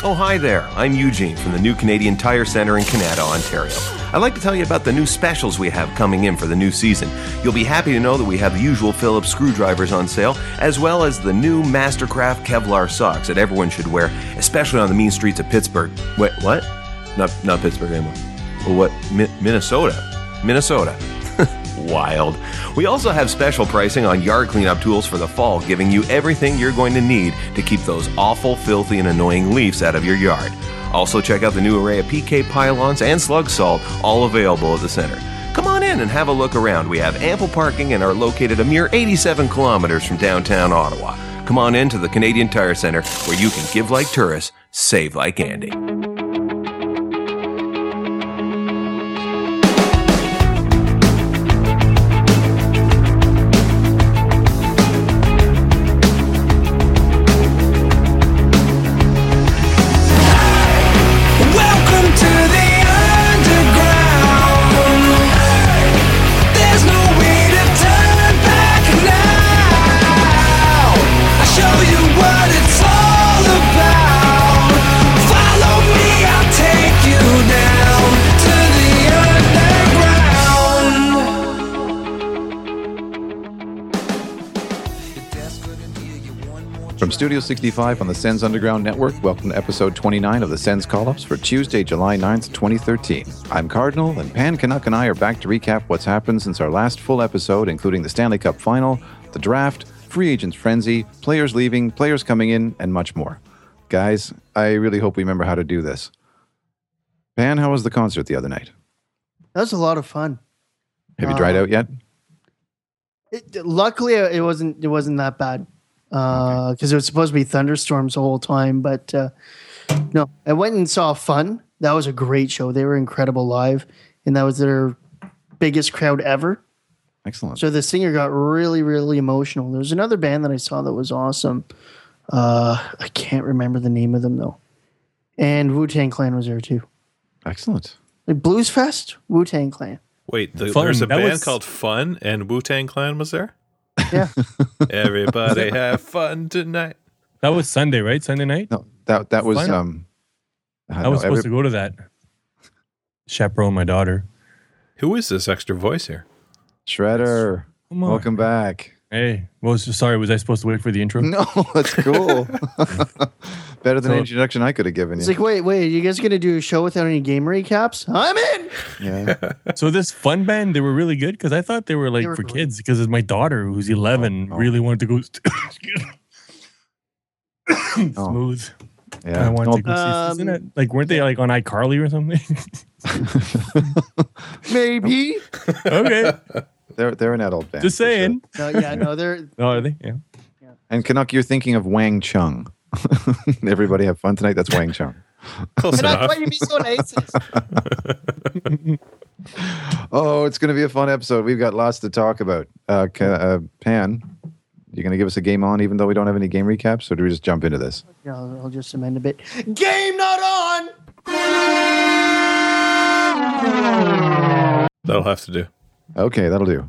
Oh, hi there. I'm Eugene from the new Canadian Tire Centre in Canada, Ontario. I'd like to tell you about the new specials we have coming in for the new season. You'll be happy to know that we have the usual Phillips screwdrivers on sale, as well as the new Mastercraft Kevlar socks that everyone should wear, especially on the mean streets of Pittsburgh. Wait, what? Not Pittsburgh anymore. Well, what? Minnesota. Minnesota. Wild. We also have special pricing on yard cleanup tools for the fall, giving you everything you're going to need to keep those awful, filthy, and annoying leaves out of your yard. Also, check out the new array of PK pylons and slug salt, all available at the center. Come on in and have a look around. We have ample parking and are located a mere 87 kilometers from downtown Ottawa. Come on in to the Canadian Tire Centre, where you can give like tourists, save like Andy. From Studio 65 on the Sens Underground Network, welcome to episode 29 of the Sens Call-Ups for Tuesday, July 9th, 2013. I'm Cardinal, and Pan Canuck and I are back to recap what's happened since our last full episode, including the Stanley Cup Final, the draft, free agents frenzy, players leaving, players coming in, and much more. Guys, I really hope we remember how to do this. Pan, how was the concert the other night? That was a lot of fun. Have you dried out yet? Luckily, it wasn't that bad. Because it was supposed to be thunderstorms the whole time, but no, I went and saw Fun. That was a great show. They were incredible live, and that was their biggest crowd ever. Excellent. So the singer got really, really emotional. There was another band that I saw that was awesome. I can't remember the name of them though. And Wu-Tang Clan was there too. Excellent. Like Blues Fest, Wu-Tang Clan. Wait, there's a band called Fun, and Wu-Tang Clan was there? Yeah. Everybody have fun tonight. That was Sunday, right? Sunday night? No, that was I was supposed to go to that. Chaperone my daughter. Who is this extra voice here? Shredder. Welcome back. Hey, was I supposed to wait for the intro? No, that's cool. Better than an introduction I could have given you. It's like, wait, you guys gonna do a show without any game recaps? I'm in. Yeah. So this Fun band, they were really good because I thought they were like for kids because my daughter, who's 11, really wanted to go smooth. Yeah. I wanted to go see, isn't it? Like, weren't they like on iCarly or something? Maybe. Okay. They're an adult band. Just saying. Sure. No, they're. Oh, are they? Yeah. And Canuck, you're thinking of Wang Chung. Everybody have fun tonight. That's Wang Chung. Close enough. Why you be so nice? Oh, it's going to be a fun episode. We've got lots to talk about. Pan, you going to give us a game on, even though we don't have any game recaps, or do we just jump into this? Yeah, I'll just amend a bit. Game not on. That'll have to do. Okay, that'll do.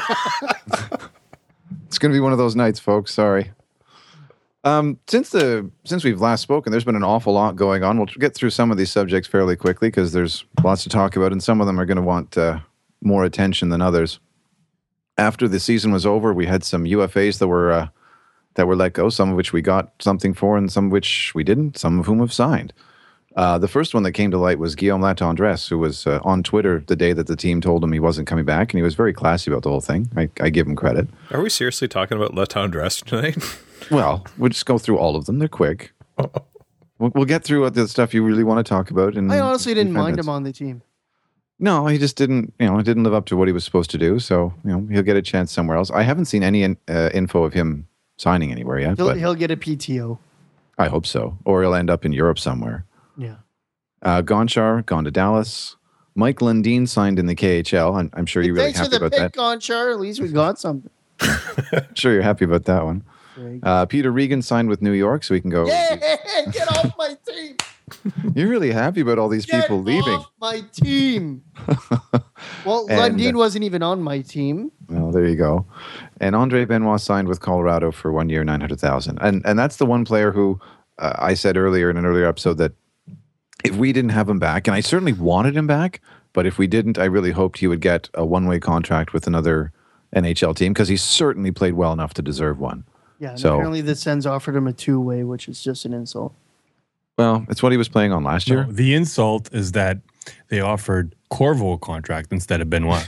It's going to be one of those nights, folks. Sorry. Since we've last spoken, there's been an awful lot going on. We'll get through some of these subjects fairly quickly because there's lots to talk about, and some of them are going to want more attention than others. After the season was over, we had some UFAs that were let go, some of which we got something for, and some of which we didn't, some of whom have signed. The first one that came to light was Guillaume Latendresse, who was on Twitter the day that the team told him he wasn't coming back, and he was very classy about the whole thing. I give him credit. Are we seriously talking about Latendresse tonight? Well, we'll just go through all of them. They're quick. We'll get through the stuff you really want to talk about. I honestly didn't mind him on the team. No, he just didn't. Didn't live up to what he was supposed to do. So he'll get a chance somewhere else. I haven't seen any info of him signing anywhere yet. He'll get a PTO. I hope so, or he'll end up in Europe somewhere. Yeah. Gonchar gone to Dallas. Mike Lundin signed in the KHL. I'm sure you're really happy about that. Thanks for the pick, Gonchar. At least we got something. Sure, you're happy about that one. Peter Regan signed with New York, so we can go. Yeah, get off my team. You're really happy about all these people leaving. Get off my team. Well, Lundin wasn't even on my team. Well, there you go. And Andre Benoit signed with Colorado for 1 year, $900,000. And that's the one player who I said earlier in an earlier episode that if we didn't have him back, and I certainly wanted him back, but if we didn't, I really hoped he would get a one-way contract with another NHL team because he certainly played well enough to deserve one. Yeah, and apparently the Sens offered him a two-way, which is just an insult. Well, it's what he was playing on last year. The insult is that they offered Corvo a contract instead of Benoit.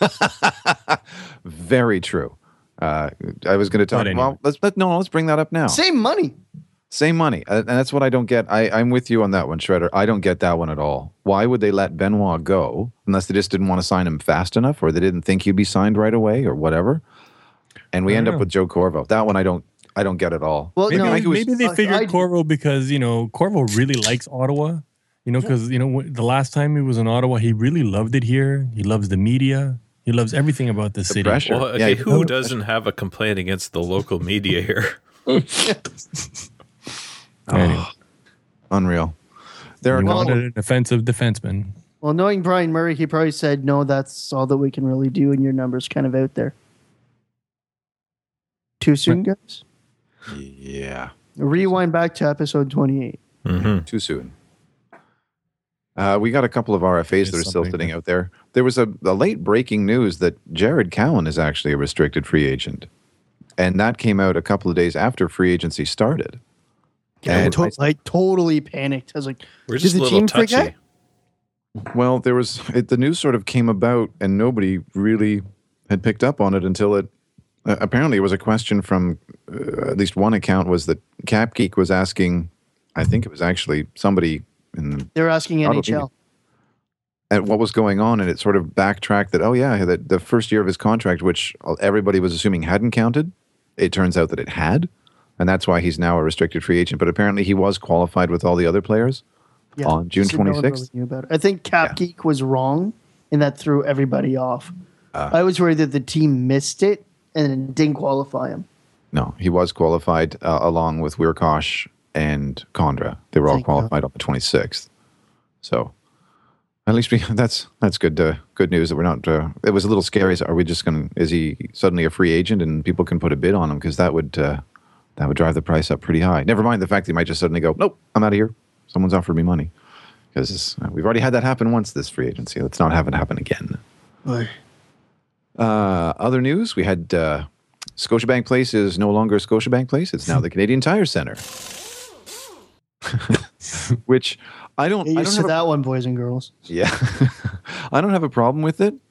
Very true. I was going to talk. Anyway. Well, let's bring that up now. Same money. Same money, and that's what I don't get. I'm with you on that one, Shredder. I don't get that one at all. Why would they let Benoit go unless they just didn't want to sign him fast enough, or they didn't think he'd be signed right away, or whatever? And we end up with Joe Corvo. That one I don't get at all. Well, maybe they figured Corvo because Corvo really likes Ottawa. Because the last time he was in Ottawa, he really loved it here. He loves the media. He loves everything about the city. Pressure. Well, okay, who doesn't have a complaint against the local media here? Anyway. Unreal. There are wanted an offensive defenseman. Well, knowing Brian Murray, he probably said, no, that's all that we can really do, and your number's kind of out there. Too soon, guys? Yeah. Rewind back to episode 28. Mm-hmm. Too soon. We got a couple of RFAs that are still sitting out there. There was a late breaking news that Jared Cowan is actually a restricted free agent. And that came out a couple of days after free agency started. Yeah, I totally panicked. I was like, we're just a little touchy. Forget? Well, the news sort of came about and nobody really had picked up on it until it, apparently it was a question from at least one account was that Cap Geek was asking, I think it was actually somebody they were asking NHL. At what was going on, and it sort of backtracked that, the first year of his contract, which everybody was assuming hadn't counted, it turns out that it had. And that's why he's now a restricted free agent. But apparently he was qualified with all the other players on June 26th. Really I think Cap Geek was wrong, and that threw everybody off. I was worried that the team missed it and didn't qualify him. No, he was qualified along with Wirkosh and Condra. They were all qualified on the 26th. So at least that's good good news that we're not. It was a little scary. Are we just going to? Is he suddenly a free agent and people can put a bid on him? Because that would drive the price up pretty high. Never mind the fact that he might just suddenly go, nope, I'm out of here. Someone's offered me money. Because we've already had that happen once this free agency. Let's not have it happen again. Right. Other news, we had Scotiabank Place is no longer Scotiabank Place. It's now the Canadian Tire Center. Which I don't... Get used to that one, boys and girls. Yeah. I don't have a problem with it.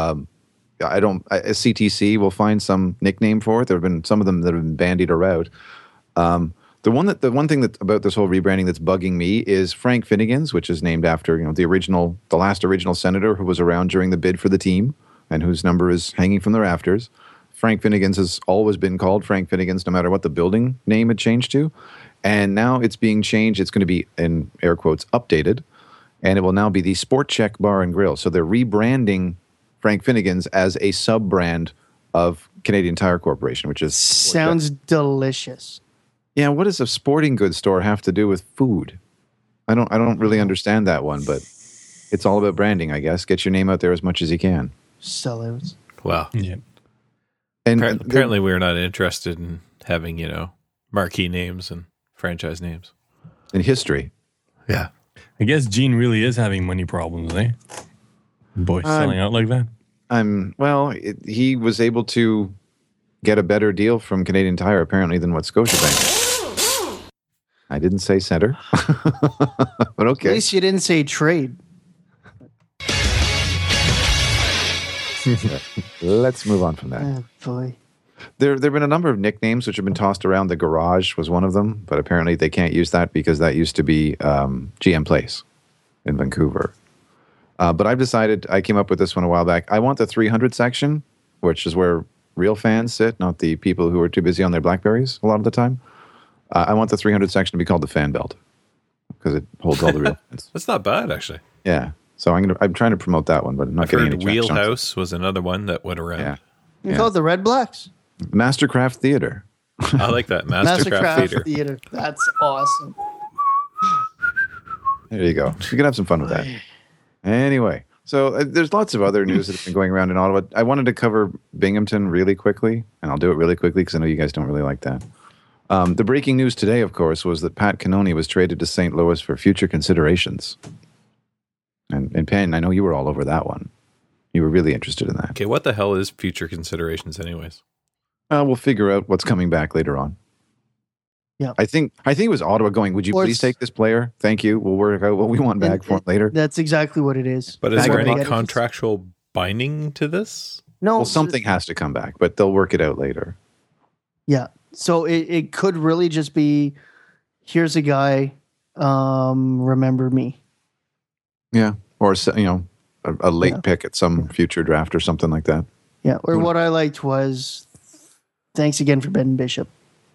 CTC will find some nickname for it. There have been some of them that have been bandied around. The one thing that about this whole rebranding that's bugging me is Frank Finnegan's, which is named after the last original senator who was around during the bid for the team and whose number is hanging from the rafters. Frank Finnegan's has always been called Frank Finnegan's, no matter what the building name had changed to, and now it's being changed. It's going to be, in air quotes, updated, and it will now be the Sport Check Bar and Grill. So they're rebranding Frank Finnegan's as a sub-brand of Canadian Tire Corporation, which is... Sounds delicious. Yeah, what does a sporting goods store have to do with food? I don't really understand that one, but it's all about branding, I guess. Get your name out there as much as you can. Sellouts. Wow. Yeah. And apparently we're not interested in having, marquee names and franchise names. In history. Yeah. I guess Gene really is having money problems, eh? Boy, selling out like that. He was able to get a better deal from Canadian Tire, apparently, than what Scotiabank. I didn't say center. But okay. At least you didn't say trade. Let's move on from that. Oh, boy. There have been a number of nicknames which have been tossed around. The Garage was one of them, but apparently they can't use that because that used to be GM Place in Vancouver. But I've decided, I came up with this one a while back. I want the 300 section, which is where real fans sit, not the people who are too busy on their Blackberries a lot of the time. I want the 300 section to be called the Fan Belt because it holds all the real fans. That's not bad, actually. Yeah. So I'm trying to promote that one, but I'm not getting any traction. Wheelhouse was another one that went around. Yeah. You call it the Red Blacks? Mastercraft Theater. I like that. Mastercraft Theater. That's awesome. There you go. You can have some fun with that. Anyway, so there's lots of other news that have been going around in Ottawa. I wanted to cover Binghamton really quickly, and I'll do it really quickly because I know you guys don't really like that. The breaking news today, of course, was that Pat Cannone was traded to St. Louis for future considerations. And Penn, I know you were all over that one. You were really interested in that. Okay, what the hell is future considerations anyways? We'll figure out what's coming back later on. Yeah. I think it was Ottawa going, would you please take this player? Thank you. We'll work out what we want back for him later. That's exactly what it is. But is there Back any up. contractual binding to this? No. Well, something has to come back, but they'll work it out later. Yeah. So it could really just be, here's a guy, remember me. Yeah. Or, a late pick at some future draft or something like that. Yeah. Or what I liked was, thanks again for Ben Bishop.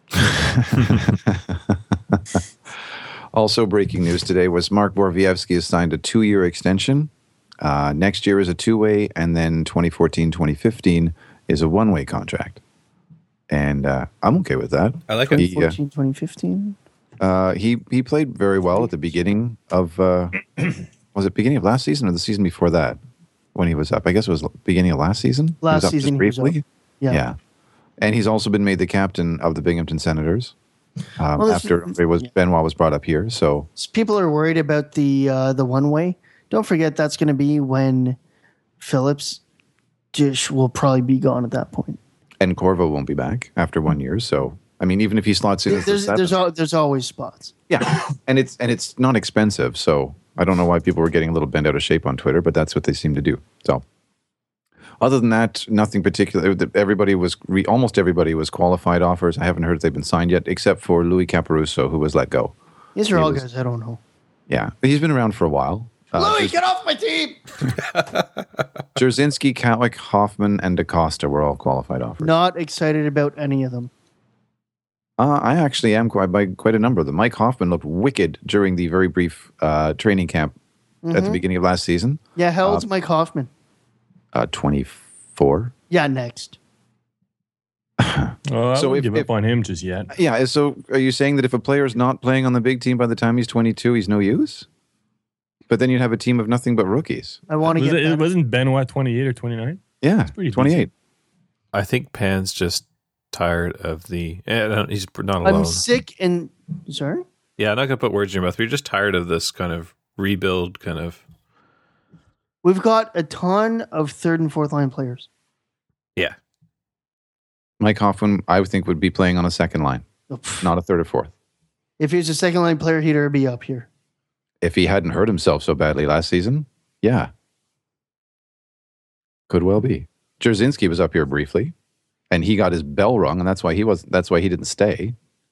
Also breaking news today was Mark Borowiecki has signed a 2-year extension. Next year is a 2-way, and then 2014-2015 is a 1-way contract. And I'm okay with that. I like it. 2014, 2015? He played very well at the beginning of was it beginning of last season or the season before that when he was up? I guess it was beginning of last season. Last season just briefly. he was up. Yeah. And he's also been made the captain of the Binghamton Senators after Benoit was brought up here. So people are worried about the 1-way. Don't forget that's going to be when Phillips Dish will probably be gone at that point. And Corvo won't be back after 1 year. So I mean, even if he slots in, there's always spots. Yeah, and it's not expensive. So I don't know why people were getting a little bent out of shape on Twitter, but that's what they seem to do. So other than that, nothing particular. Almost everybody was qualified offers. I haven't heard if they've been signed yet, except for Louis Caparuso, who was let go. These are all guys I don't know. Yeah, but he's been around for a while. Louis, get off my team! Jarzynski, Katwick, Hoffman, and DaCosta were all qualified offers. Not excited about any of them. I actually am by quite a number of them. Mike Hoffman looked wicked during the very brief training camp at the beginning of last season. Yeah, how old's Mike Hoffman? 24. Yeah, next. I wouldn't give up on him just yet. Yeah, so are you saying that if a player is not playing on the big team by the time he's 22, he's no use? But then you'd have a team of nothing but rookies. I want to get it wasn't Benoit 28 or 29? Yeah, 28. Decent. I think Pan's just tired of the... he's not alone. I'm sick and... Sorry? Yeah, I'm not going to put words in your mouth, but you're just tired of this kind of rebuild kind of... We've got a ton of third and fourth line players. Yeah. Mike Hoffman, I would think, would be playing on a second line, not a third or fourth. If he's a second line player, he'd already be up here. If he hadn't hurt himself so badly last season, yeah. Could well be. Jarzynski was up here briefly, and he got his bell rung, and that's why he didn't stay.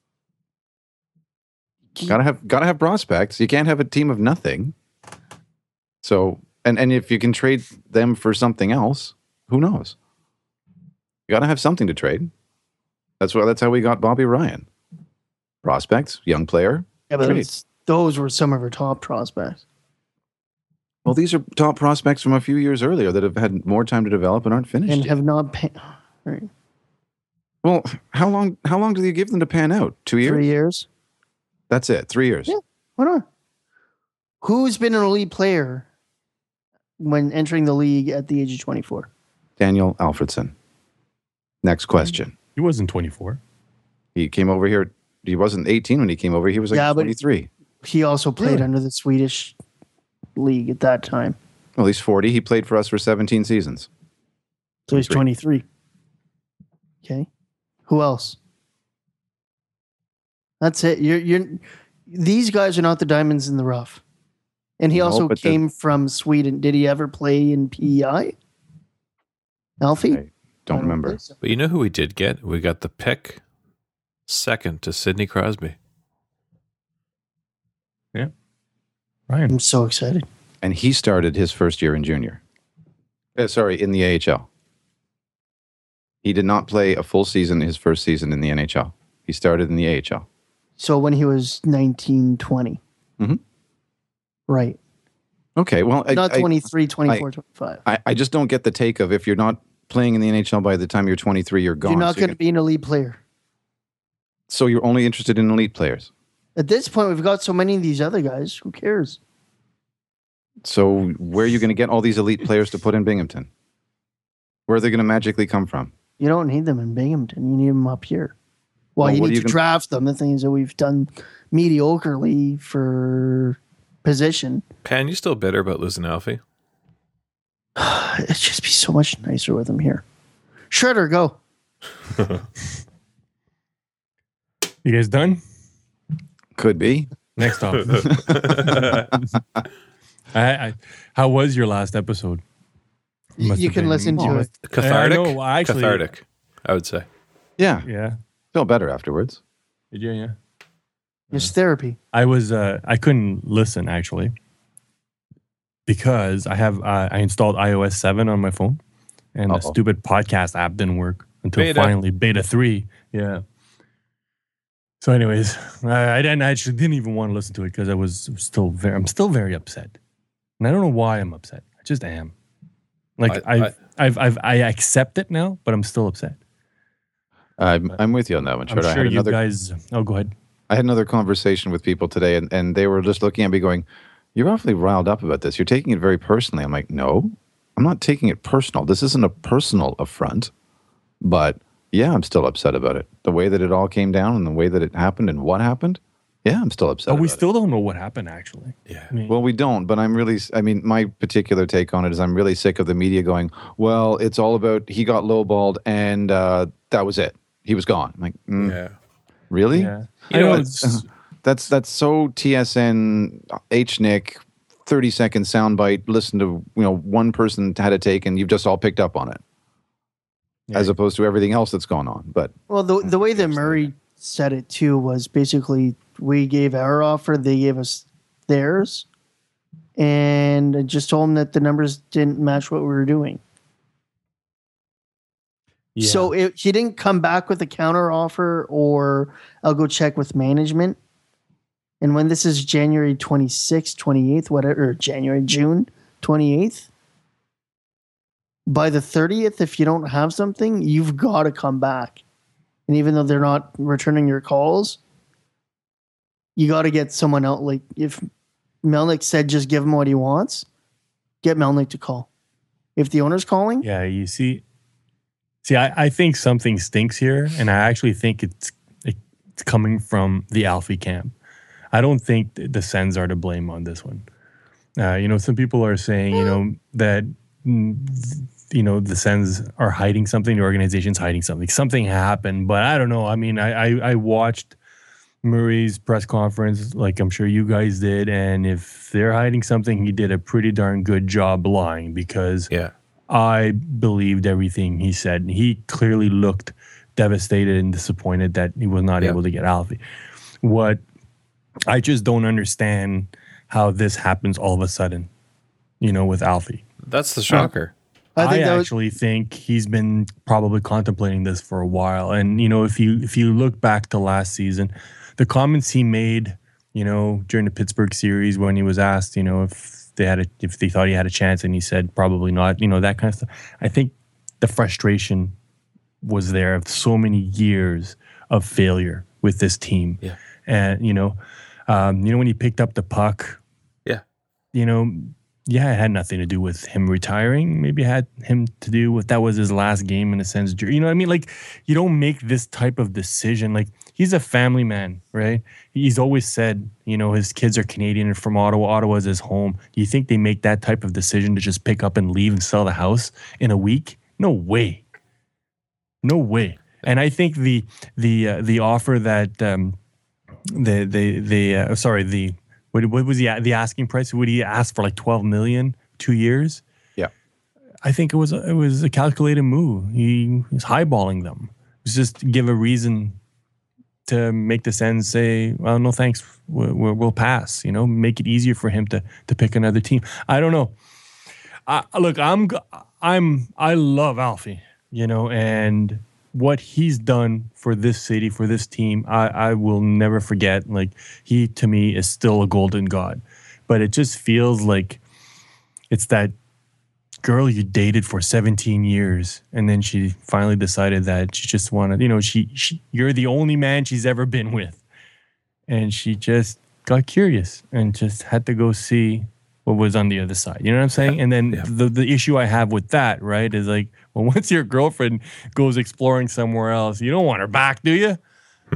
Gotta have prospects. You can't have a team of nothing. So, and if you can trade them for something else, who knows? You gotta have something to trade. That's how we got Bobby Ryan. Prospects, young player. Yeah, but those were some of our top prospects. Well, these are top prospects from a few years earlier that have had more time to develop and aren't finished and yet. have not right. Well, how long do you give them to pan out? 2 years? 3 years. That's it. 3 years. Yeah, why not? Who's been an elite player when entering the league at the age of 24? Daniel Alfredson. Next question. He wasn't 24. He came over here. He wasn't 18 when he came over. He was 23. He also played under the Swedish league at that time. Well, he's 40. He played for us for 17 seasons. So he's 23. Okay. Who else? That's it. These guys are not the diamonds in the rough. And he also came from Sweden. Did he ever play in PEI? Alfie? I don't remember. So. But you know who we did get? We got the pick second to Sidney Crosby. Yeah. Ryan. I'm so excited. And he started his first year in junior. In the AHL. He did not play a full season his first season in the NHL. He started in the AHL. So when he was 19, 20. Mm-hmm. Right. Okay, well... Not 23, 24, 25. I just don't get the take of if you're not playing in the NHL by the time you're 23, you're gone. You're not going to be an elite player. So you're only interested in elite players? At this point, we've got so many of these other guys. Who cares? So where are you going to get all these elite players to put in Binghamton? Where are they going to magically come from? You don't need them in Binghamton. You need them up here. Well, you what need are to draft them. The things that we've done mediocrely for position. Pan, you still bitter about losing Alfie? It'd just be so much nicer with him here. Shredder, go. You guys done? Could be. Next off. How was your last episode? Must You have can been- listen to it. Cathartic? I know, actually- Cathartic, I would say. Yeah. Yeah. Feel better afterwards. Did you? Yeah. It's therapy. I was I couldn't listen actually because I installed iOS 7 on my phone and the Uh-oh. stupid podcast app didn't work until Beta. finally beta 3. Yeah. So anyways, I didn't even want to listen to it because I'm still very upset. And I don't know why I'm upset. I just am. Like I accept it now, but I'm still upset. I'm with you on that one, I'm Shredder. sure you guys go ahead. I had another conversation with people today, and they were just looking at me going, "You're awfully riled up about this. You're taking it very personally." I'm like, "No, I'm not taking it personal. This isn't a personal affront, but yeah, I'm still upset about it. The way that it all came down and the way that it happened and what happened, yeah, I'm still upset But we about still don't know what happened actually. Yeah. I mean, Well, we don't, but my particular take on it is I'm really sick of the media going, well, it's all about he got lowballed and that was it. He was gone. I'm like, Yeah. really? yeah. You know, it's- That's so TSN, HNIC, 30-second soundbite. Listen to, one person had a take and you've just all picked up on it. Yeah. As opposed to everything else that's going on. But Well, the way that Murray said it too was basically we gave our offer, they gave us theirs, and I just told them that the numbers didn't match what we were doing. yeah. So he didn't come back with a counter offer or I'll go check with management. And when this is January 26th, 28th, whatever, or June 28th, by the 30th, if you don't have something, you've got to come back. And even though they're not returning your calls, you got to get someone out. Like if Melnick said just give him what he wants, get Melnick to call. If the owner's calling, Yeah, you see, I think something stinks here, and I actually think it's coming from the Alfie camp. I don't think the Sens are to blame on this one. Some people are saying, that the Sens are hiding something, the organization's hiding something. Something happened, but I don't know. I mean, I watched Murray's press conference, like I'm sure you guys did, and if they're hiding something, he did a pretty darn good job lying because Yeah. I believed everything he said. He clearly looked devastated and disappointed that he was not able to get Alfie. What I just don't understand how this happens all of a sudden, with Alfie. That's the shocker. I think that was, actually think he's been probably contemplating this for a while. And if you look back to last season, the comments he made, during the Pittsburgh series when he was asked, if they thought he had a chance, and he said probably not, that kind of stuff. I think the frustration was there of so many years of failure with this team. Yeah. And when he picked up the puck, Yeah. it had nothing to do with him retiring. Maybe it had him to do with that was his last game in a sense. You know what I mean? Like, you don't make this type of decision. Like, he's a family man, right? He's always said, his kids are Canadian and from Ottawa. Ottawa's his home. Do you think they make that type of decision to just pick up and leave and sell the house in a week? No way. No way. And I think the offer that what was the asking price? Would he ask for like $12 million, 2 years? Yeah. I think it was a calculated move. He was highballing them. It was just to give a reason to make the Sens say, well, no thanks, we'll pass. Make it easier for him to pick another team. I don't know. I love Alfie, and what he's done for this city, for this team, I will never forget. Like, he, to me, is still a golden god. But it just feels like it's that girl you dated for 17 years, and then she finally decided that she just wanted, you're the only man she's ever been with. And she just got curious and just had to go see what was on the other side. You know what I'm saying? And then the issue I have with that, right, is like, well, once your girlfriend goes exploring somewhere else, you don't want her back, do you?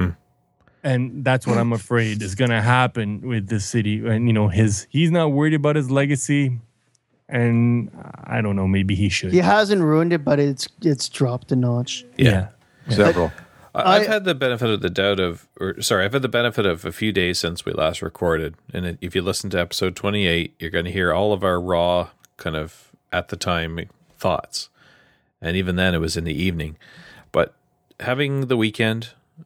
And that's what I'm afraid is going to happen with this city. And, he's not worried about his legacy. And I don't know, maybe he should. He hasn't ruined it, but it's dropped a notch. Yeah. Several. I've had the benefit of the doubt I've had the benefit of a few days since we last recorded. And if you listen to episode 28, you're going to hear all of our raw kind of at the time thoughts. And even then it was in the evening. But having the weekend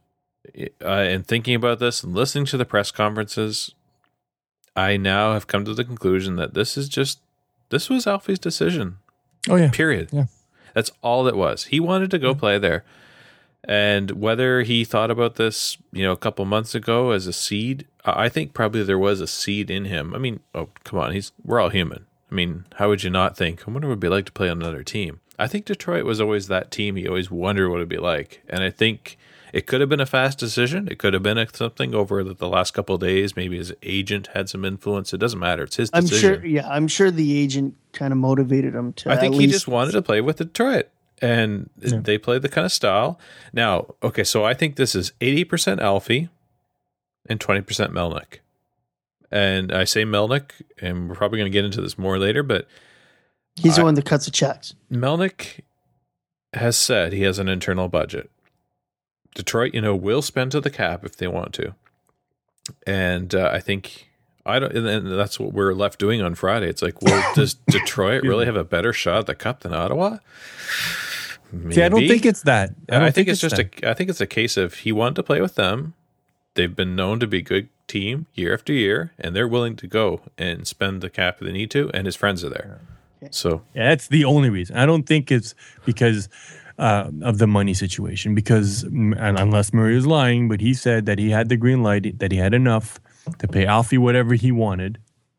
and thinking about this and listening to the press conferences, I now have come to the conclusion that this was Alfie's decision. Oh, yeah. Period. Yeah. That's all it was. He wanted to go play there. And whether he thought about this, a couple months ago as a seed, I think probably there was a seed in him. I mean, oh, come on. We're all human. I mean, how would you not think, I wonder what it would be like to play on another team? I think Detroit was always that team. He always wondered what it'd be like. And I think it could have been a fast decision. It could have been something over the last couple of days. Maybe his agent had some influence. It doesn't matter. It's his decision. I'm sure the agent kind of motivated him to. I think he just wanted to play with Detroit. And they play the kind of style. Now, okay, so I think this is 80% Alfie and 20% Melnyk. And I say Melnyk, and we're probably going to get into this more later, but he's the one that cuts the checks. Melnyk has said he has an internal budget. Detroit, will spend to the cap if they want to. And I think and that's what we're left doing on Friday. It's like, well, does Detroit really have a better shot at the cup than Ottawa? Maybe. See, I don't think it's that. I think it's just I think it's a case of he wanted to play with them. They've been known to be a good team year after year, and they're willing to go and spend the cap if they need to, and his friends are there. Okay. So that's the only reason. I don't think it's because of the money situation, because unless Murray is lying, but he said that he had the green light, that he had enough to pay Alfie whatever he wanted.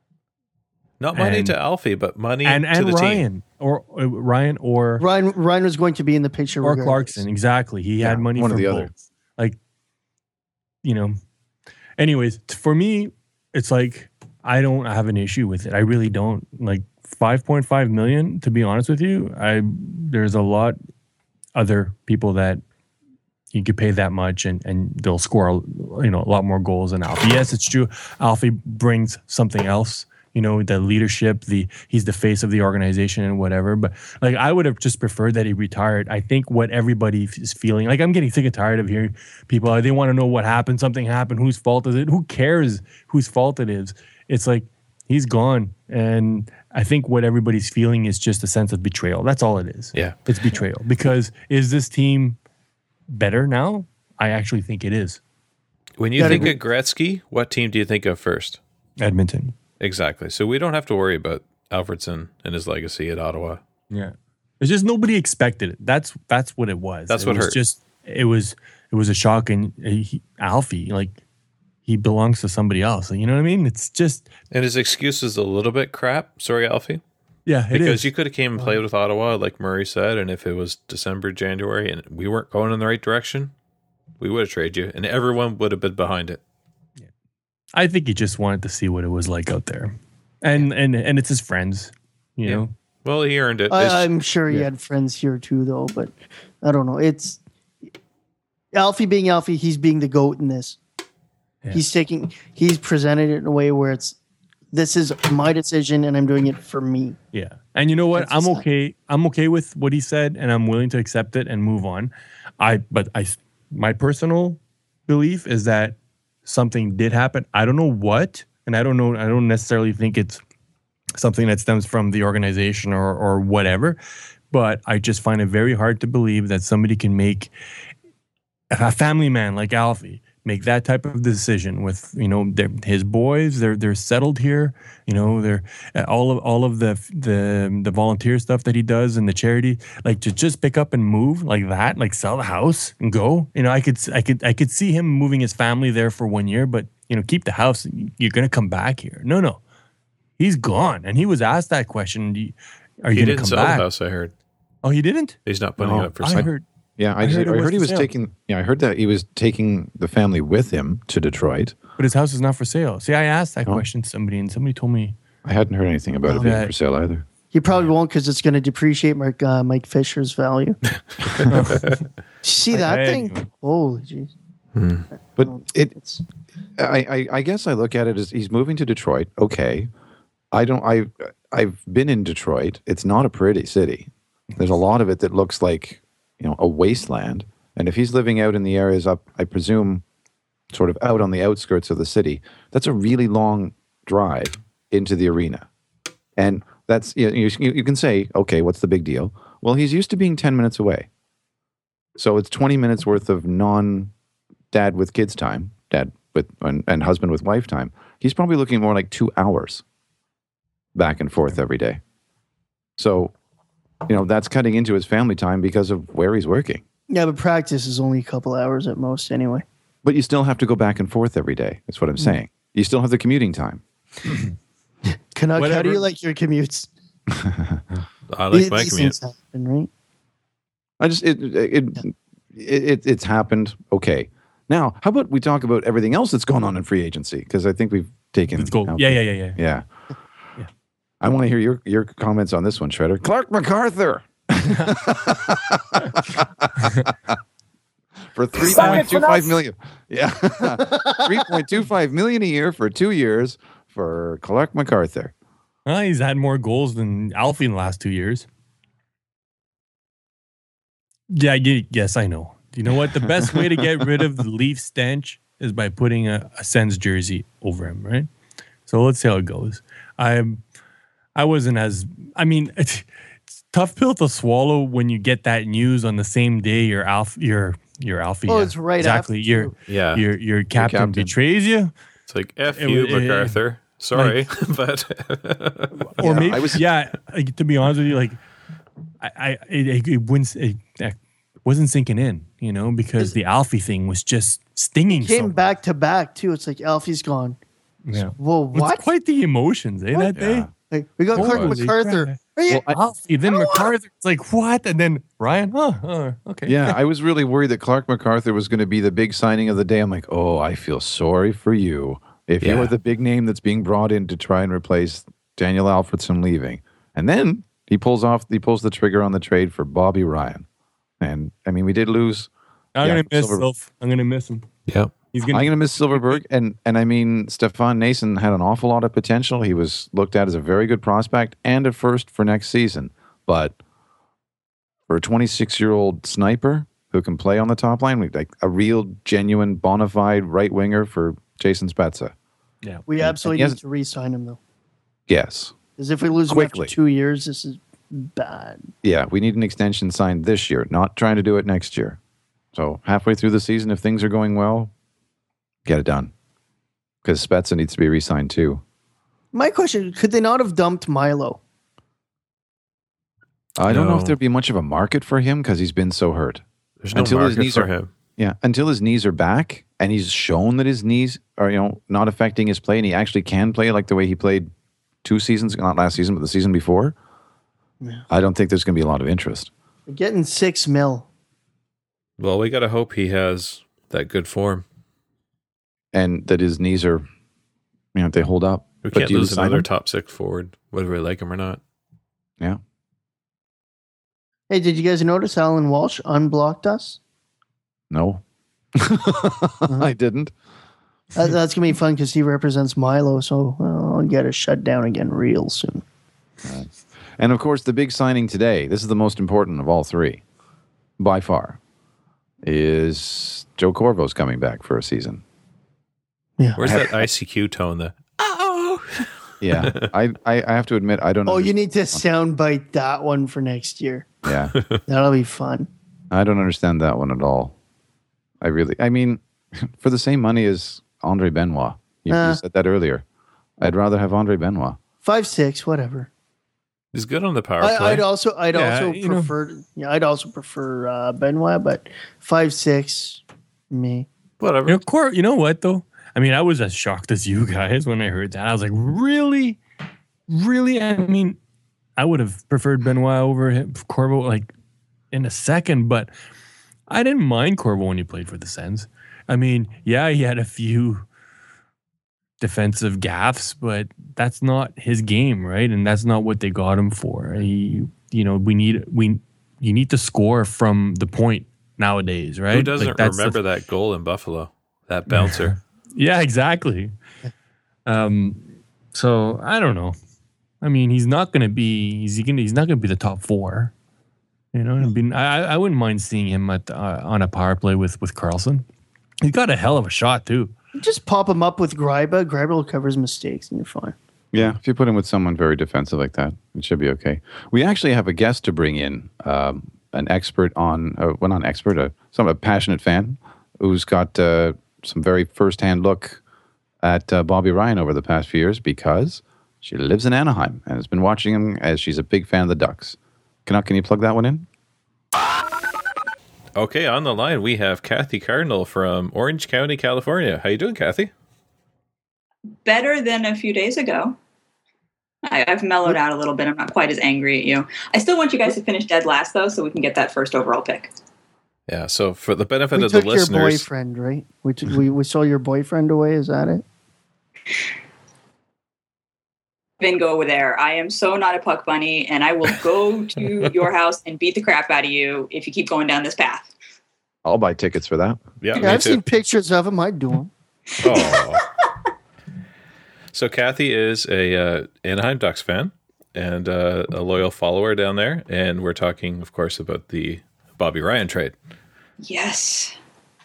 Not money to Alfie, but money to the Ryan, team. Or Ryan was going to be in the picture. Or Clarkson, exactly. He had money one for or the both. other. Like, anyways, for me, it's like I don't have an issue with it. I really don't. Like 5.5 million, to be honest with you, there's a lot other people that you could pay that much and they'll score a lot more goals than Alfie. Yes, it's true. Alfie brings something else. The leadership, he's the face of the organization and whatever. But like, I would have just preferred that he retired. I think what everybody is feeling, like I'm getting sick and tired of hearing people, they want to know what happened, something happened, whose fault is it? Who cares whose fault it is? It's like, he's gone. And I think what everybody's feeling is just a sense of betrayal. That's all it is. Yeah. It's betrayal. Because is this team better now? I actually think it is. When you think of Gretzky, what team do you think of first? Edmonton. Exactly. So we don't have to worry about Alfredson and his legacy at Ottawa. Yeah. It's just nobody expected it. That's what it was. That's what hurt. It was a shock. And Alfie, like, he belongs to somebody else. You know what I mean? It's just... And his excuse is a little bit crap. Sorry, Alfie. Yeah, it is. Because you could have came and played with Ottawa, like Murray said, and if it was December, January, and we weren't going in the right direction, we would have traded you, and everyone would have been behind it. Yeah. I think he just wanted to see what it was like out there. And it's his friends, you know? Well, he earned it. I'm sure he had friends here too, though, but I don't know. It's Alfie being Alfie, he's being the GOAT in this. Yeah. He's presented it in a way where this is my decision and I'm doing it for me. Yeah. And you know what? I'm okay. I'm okay with what he said and I'm willing to accept it and move on. My personal belief is that something did happen. I don't know what, and I don't necessarily think it's something that stems from the organization or whatever, but I just find it very hard to believe that somebody can make a family man like Alfie make that type of decision with, his boys. They're settled here. They're all of the volunteer stuff that he does and the charity, like to just pick up and move like that, like sell the house and go. I could see him moving his family there for 1 year, but keep the house. You're gonna come back here. No, he's gone. And he was asked that question. Are you gonna come back? He didn't sell the house. I heard. Oh, he didn't. He's not putting it up for sale. I heard. Yeah, I heard he was taking. Yeah, I heard that he was taking the family with him to Detroit. But his house is not for sale. See, I asked that question to somebody, and somebody told me I hadn't heard anything about it being for sale either. He probably won't because it's going to depreciate Mike Fisher's value. See that thing? Holy jeez! But It's I guess I look at it as he's moving to Detroit. Okay, I've been in Detroit. It's not a pretty city. There's a lot of it that looks like a wasteland. And if he's living out in the areas up, I presume, sort of out on the outskirts of the city, that's a really long drive into the arena. And that's you can say, okay, what's the big deal? Well, he's used to being 10 minutes away, so it's 20 minutes worth of non-dad with kids time, dad with and husband with wife time. He's probably looking more like 2 hours back and forth every day. So, that's cutting into his family time because of where he's working. yeah, but practice is only a couple hours at most anyway. But you still have to go back and forth every day. That's what I'm saying. You still have the commuting time. Canuck, how do Whatever. you like your commutes? I like my These commute. things happen, right? I just it's happened. Okay. Now, how about we talk about everything else that's going on in free agency? Because I think we've taken. Let's go. Yeah. Yeah. Yeah. I want to hear your comments on this one, Shredder. Clark MacArthur for $3.25 million. Yeah, $3.25 million a year for 2 years for Clark MacArthur. Well, he's had more goals than Alfie in the last 2 years. Yeah, yes, I know. You know what? The best way to get rid of the Leaf stench is by putting a Sens jersey over him, right? So let's see how it goes. I wasn't as. I mean, it's tough pill to swallow when you get that news on the same day your Alfie. Oh, yeah, it's right exactly. after. Yeah. Your captain betrays you. It's like, F you, MacArthur. Sorry, but... Or maybe, to be honest with you, like, it wasn't sinking in, because the Alfie thing was just stinging. Came back to back too. It's like Alfie's gone. Yeah. Whoa, what? It's quite the emotions, that day. Like, we got Clark Holy MacArthur. crap. Are you- Alfie, then MacArthur. It's like, what? And then Ryan, okay. Yeah, I was really worried that Clark MacArthur was going to be the big signing of the day. I'm like, oh, I feel sorry for you. If you were the big name that's being brought in to try and replace Daniel Alfredson leaving. And then he pulls the trigger on the trade for Bobby Ryan. And, I mean, we did lose. I'm going to miss Silver- Sylph. I'm going to miss him. Yep. He's I'm going to miss Silverberg. And I mean, Stefan Nason had an awful lot of potential. He was looked at as a very good prospect and a first for next season. But for a 26-year-old sniper who can play on the top line, like a real, genuine, bona fide right winger for Jason Spezza. Yeah. we absolutely and he need to re-sign him though. Yes. Because if we lose him Quickly. after 2 years, this is bad. Yeah, we need an extension signed this year, not trying to do it next year. So halfway through the season, if things are going well, get it done. Because Spezza needs to be re-signed too. My question, could they not have dumped Milo? I don't know if No. there'd be much of a market for him because he's been so hurt. There's no Until his market knees for are- him. Yeah, until his knees are back and he's shown that his knees are, not affecting his play and he actually can play like the way he played 2 seasons, not last season, but the season before. Yeah. I don't think there's going to be a lot of interest. They're getting $6 million. Well, we got to hope he has that good form. And that his knees are, they hold up. We But can't do you lose sign another him? top 6 forward, whether we like him or not. Yeah. Hey, did you guys notice Alan Walsh unblocked us? No. I didn't. That's going to be fun because he represents Milo, so I'll get it shut down again real soon. And of course, the big signing today, this is the most important of all three, by far, is Joe Corvo's coming back for a season. Yeah. Where's that ICQ tone? Yeah. I have to admit, I don't know. Oh, you need to soundbite that one for next year. Yeah. That'll be fun. I don't understand that one at all. I mean, for the same money as Andre Benoit, you said that earlier. I'd rather have Andre Benoit. 5'6", whatever. He's good on the power play. I'd also you know. prefer Benoit, but 5'6", me. Whatever. You know what, though? I mean, I was as shocked as you guys when I heard that. I was like, really? Really? I mean, I would have preferred Benoit over Corvo, like, in a second, but I didn't mind Corvo when he played for the Sens. I mean, yeah, he had a few defensive gaffes, but that's not his game, right? And that's not what they got him for. You need to score from the point nowadays, right? Who doesn't Like, that's remember that goal in Buffalo? That bouncer. Yeah, exactly. So I don't know. I mean, he's not going to be. He's not going to be the top four. You know, I wouldn't mind seeing him on a power play with Carlson. He's got a hell of a shot too. Just pop him up with Greiba. Greiba will cover his mistakes, and you're fine. Yeah, if you put him with someone very defensive like that, it should be okay. We actually have a guest to bring in, an expert on, well, not an expert, a passionate fan who's got some very first-hand look at Bobby Ryan over the past few years because she lives in Anaheim and has been watching him as she's a big fan of the Ducks. Can you plug that one in? Okay, on the line we have Kathy Cardinal from Orange County, California. How you doing, Kathy? Better than a few days ago. I've mellowed out a little bit. I'm not quite as angry at you. I still want you guys to finish dead last, though, so we can get that first overall pick. Yeah, so for the benefit We of the took listeners... your boyfriend, right? We stole your boyfriend away, is that it? Then go over there. I am so not a puck bunny, and I will go to your house and beat the crap out of you if you keep going down this path. I'll buy tickets for that. Yeah, I've seen pictures of him. I'd do them. Oh. So Kathy is a Anaheim Ducks fan and a loyal follower down there, and we're talking, of course, about the Bobby Ryan trade. Yes.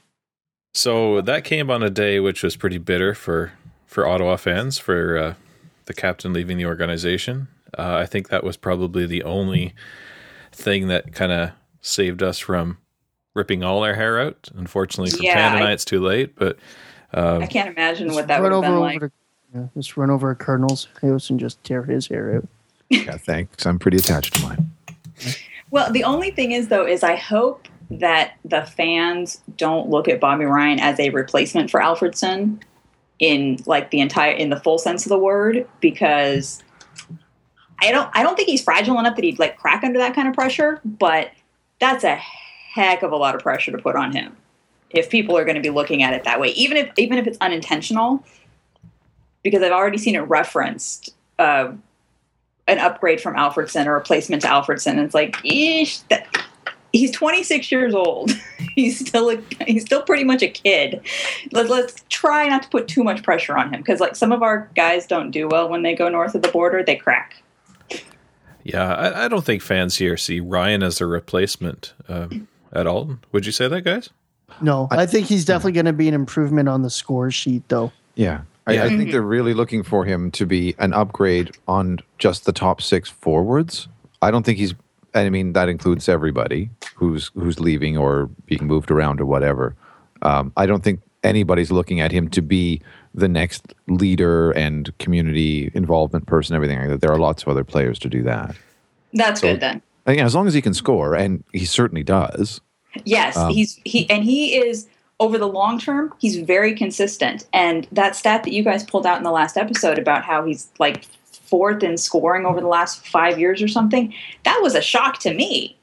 So that came on a day which was pretty bitter for Ottawa fans, for the captain leaving the organization. I think that was probably the only thing that kind of saved us from ripping all our hair out. Unfortunately, for Canada, it's too late. But I can't imagine what that would have been like. Just run over a Colonel's house and just tear his hair out. Yeah, thanks. I'm pretty attached to mine. Well, the only thing is, though, is I hope that the fans don't look at Bobby Ryan as a replacement for Alfredsson in the full sense of the word, because I don't think he's fragile enough that he'd like crack under that kind of pressure, but that's a heck of a lot of pressure to put on him if people are going to be looking at it that way, even if it's unintentional, because I've already seen it referenced, an upgrade from Alfredsson, a replacement to Alfredsson. And it's like, he's 26 years old. he's still pretty much a kid. Let's try not to put too much pressure on him, because like some of our guys don't do well when they go north of the border. They crack. Yeah, I don't think fans here see Ryan as a replacement at all. Would you say that, guys? No, I think he's definitely going to be an improvement on the score sheet, though. Yeah. I think they're really looking for him to be an upgrade on just the top six forwards. I don't think that includes everybody who's leaving or being moved around or whatever. I don't think anybody's looking at him to be the next leader and community involvement person, everything like that. There are lots of other players to do that. That's good then. Yeah, as long as he can score, and he certainly does. Yes, he is. Over the long term, he's very consistent. And that stat that you guys pulled out in the last episode about how he's like fourth in scoring over the last 5 years or something, that was a shock to me.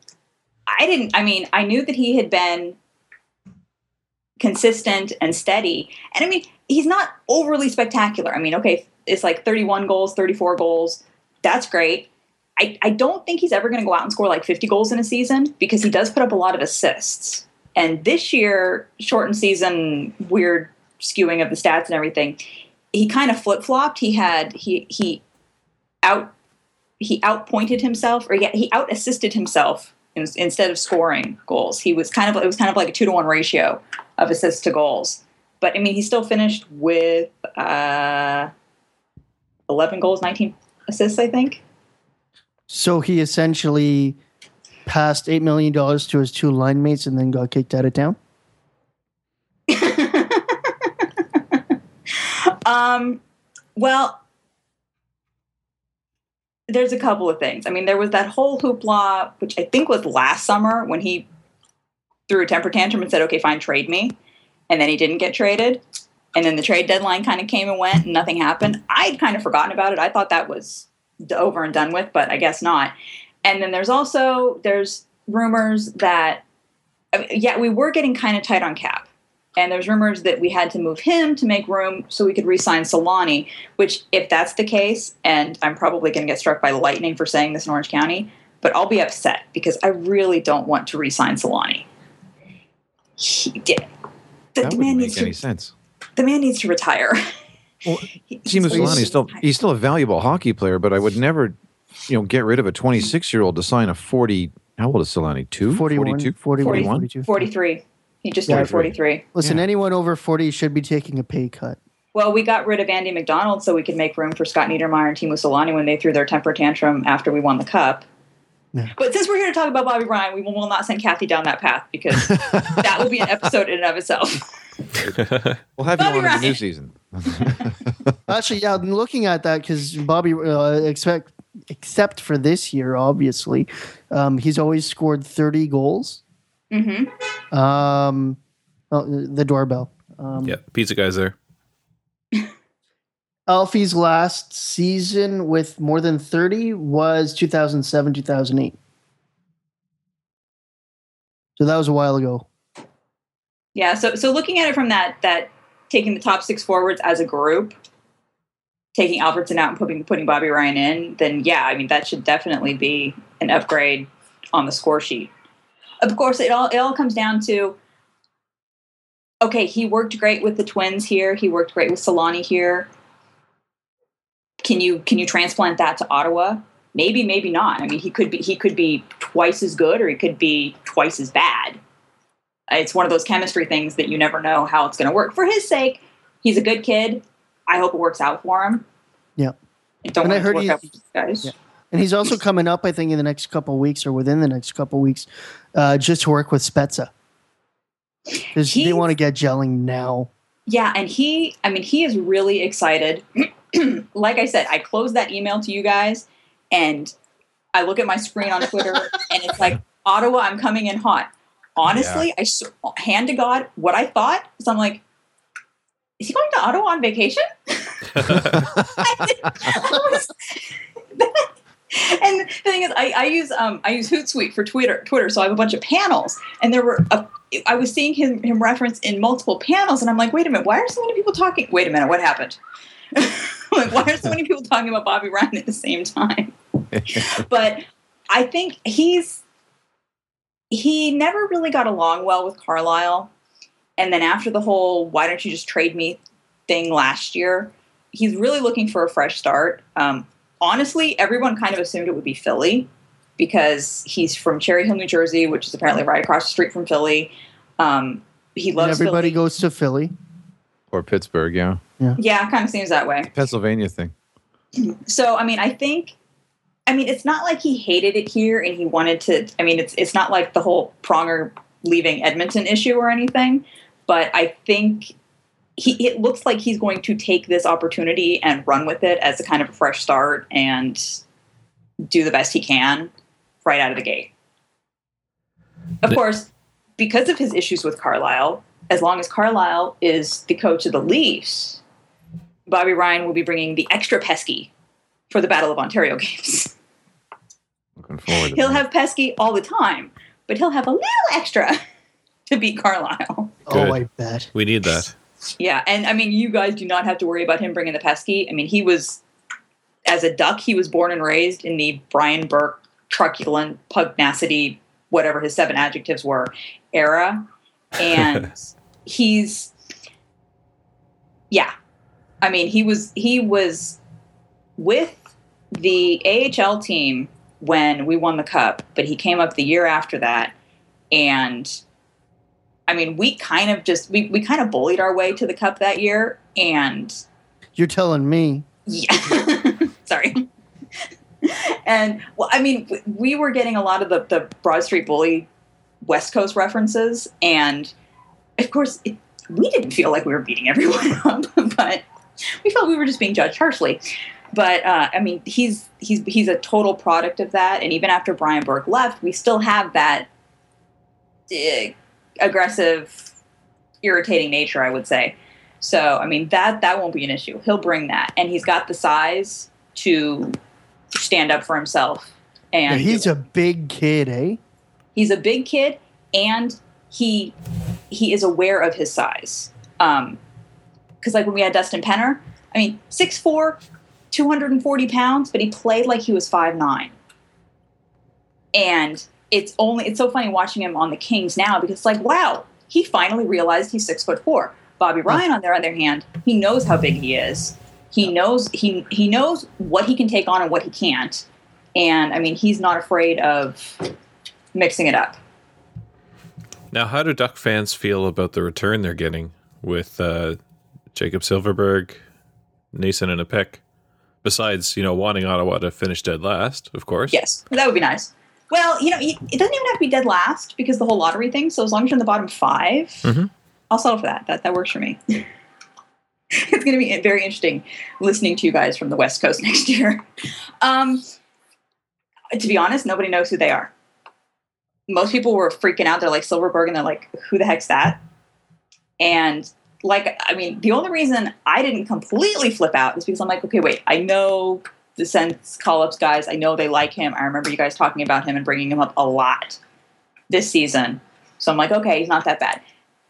I knew that he had been consistent and steady. And I mean, he's not overly spectacular. I mean, okay, it's like 31 goals, 34 goals. That's great. I don't think he's ever going to go out and score like 50 goals in a season, because he does put up a lot of assists. And this year, shortened season, weird skewing of the stats and everything, he kind of flip-flopped. He outpointed himself, or he out-assisted himself instead of scoring goals. It was kind of like a 2-to-1 ratio of assists to goals. But I mean, he still finished with 11 goals, 19 assists, I think. So he essentially passed $8 million to his two line mates and then got kicked out of town? Well, there's a couple of things. I mean, there was that whole hoopla, which I think was last summer, when he threw a temper tantrum and said, okay, fine, trade me. And then he didn't get traded. And then the trade deadline kind of came and went and nothing happened. I'd kind of forgotten about it. I thought that was over and done with, but I guess not. And then there's rumors that, we were getting kind of tight on cap. And there's rumors that we had to move him to make room so we could re-sign Solani, which, if that's the case, and I'm probably going to get struck by lightning for saying this in Orange County, but I'll be upset because I really don't want to re-sign Solani. The That man wouldn't needs make any to. sense. The man needs to retire. Well, Teemu Selanne he's still a valuable hockey player, but I would never, get rid of a 26-year-old to sign a 40. How old is Selanne? 42? 42. 43. He just turned 43. Listen, anyone over 40 should be taking a pay cut. Well, we got rid of Andy McDonald so we could make room for Scott Niedermayer and Teemu Selanne when they threw their temper tantrum after we won the cup. Yeah. But since we're here to talk about Bobby Ryan, we will not send Kathy down that path because that will be an episode in and of itself. We'll have Bobby you on in the Ryan. new season. Actually, yeah, I'm looking at that because Bobby, except for this year, obviously, he's always scored 30 goals. Mm-hmm. The doorbell. Yeah, pizza guy's there. Alfie's last season with more than 30 was 2007, 2008. So that was a while ago. Yeah, so looking at it from that taking the top 6 forwards as a group, taking Alfredsson out and putting Bobby Ryan in, then yeah, I mean that should definitely be an upgrade on the score sheet. Of course, it all comes down to, okay, he worked great with the Twins here. He worked great with Selanne here. Can you transplant that to Ottawa? Maybe, maybe not. I mean, he could be twice as good, or he could be twice as bad. It's one of those chemistry things that you never know how it's going to work. For his sake, he's a good kid. I hope it works out for him. Yeah. And I heard work out for these guys. Yeah. And he's also coming up, I think, in the next couple of weeks or within the next couple of weeks, just to work with Spezza. Because they want to get gelling now. Yeah, and he is really excited. Like I said, I closed that email to you guys, and I look at my screen on Twitter, and it's like, Ottawa, I'm coming in hot. Honestly, yeah. Hand to God, what I thought is, I'm like, is he going to Ottawa on vacation? And the thing is, I use Hootsuite for Twitter, so I have a bunch of panels, and I was seeing him reference in multiple panels, and I'm like, wait a minute, why are so many people talking? Wait a minute, what happened? Like, why are so many people talking about Bobby Ryan at the same time? But I think he never really got along well with Carlisle, and then after the whole "why don't you just trade me" thing last year, he's really looking for a fresh start. Honestly, everyone kind of assumed it would be Philly because he's from Cherry Hill, New Jersey, which is apparently right across the street from Philly. He loves everybody Philly. Goes to Philly. Or Pittsburgh, yeah. Yeah, kind of seems that way. Pennsylvania thing. So, I mean, it's not like he hated it here and he wanted to. I mean, it's not like the whole Pronger leaving Edmonton issue or anything, but I think it looks like he's going to take this opportunity and run with it as a kind of a fresh start and do the best he can right out of the gate. Of course, because of his issues with Carlisle, as long as Carlisle is the coach of the Leafs, Bobby Ryan will be bringing the extra pesky for the Battle of Ontario games. Looking forward to He'll that. have pesky all the time, but he'll have a little extra to beat Carlisle. Good. Oh, I bet. We need that. Yeah, and I mean, you guys do not have to worry about him bringing the pesky. I mean, as a Duck, he was born and raised in the Brian Burke, truculent, pugnacity, whatever his 7 adjectives were, era. And I mean, he was with the AHL team when we won the cup, but he came up the year after that, and I mean, we kind of bullied our way to the cup that year, and You're telling me. yeah, sorry. And well, I mean, we were getting a lot of the Broad Street Bully West Coast references, and of course, we didn't feel like we were beating everyone up, but we felt we were just being judged harshly. But I mean, he's a total product of that, and even after Brian Burke left, we still have that aggressive, irritating nature, I would say. So, I mean, that won't be an issue. He'll bring that, and he's got the size to stand up for himself. And He's a big kid, eh? he's a big kid, and he is aware of his size. Because like when we had Dustin Penner, I mean, 6'4", 240 pounds, but he played like he was 5'9". And it's so funny watching him on the Kings now, because it's like, wow, he finally realized he's 6'4". Bobby Ryan, on the other hand, he knows how big he is. He knows he knows what he can take on and what he can't. And I mean, he's not afraid of mixing it up. Now, how do Duck fans feel about the return they're getting with Jacob Silverberg, Nason, and a pick? Besides, wanting Ottawa to finish dead last, of course. Yes, that would be nice. Well, it doesn't even have to be dead last because the whole lottery thing. So as long as you're in the bottom 5, I'll settle for that. That works for me. It's going to be very interesting listening to you guys from the West Coast next year. To be honest, nobody knows who they are. Most people were freaking out. They're like Silverberg, and they're like, who the heck's that? And the only reason I didn't completely flip out is because I'm like, okay, wait, I know the Sens call-ups guys. I know they like him. I remember you guys talking about him and bringing him up a lot this season. So I'm like, okay, he's not that bad.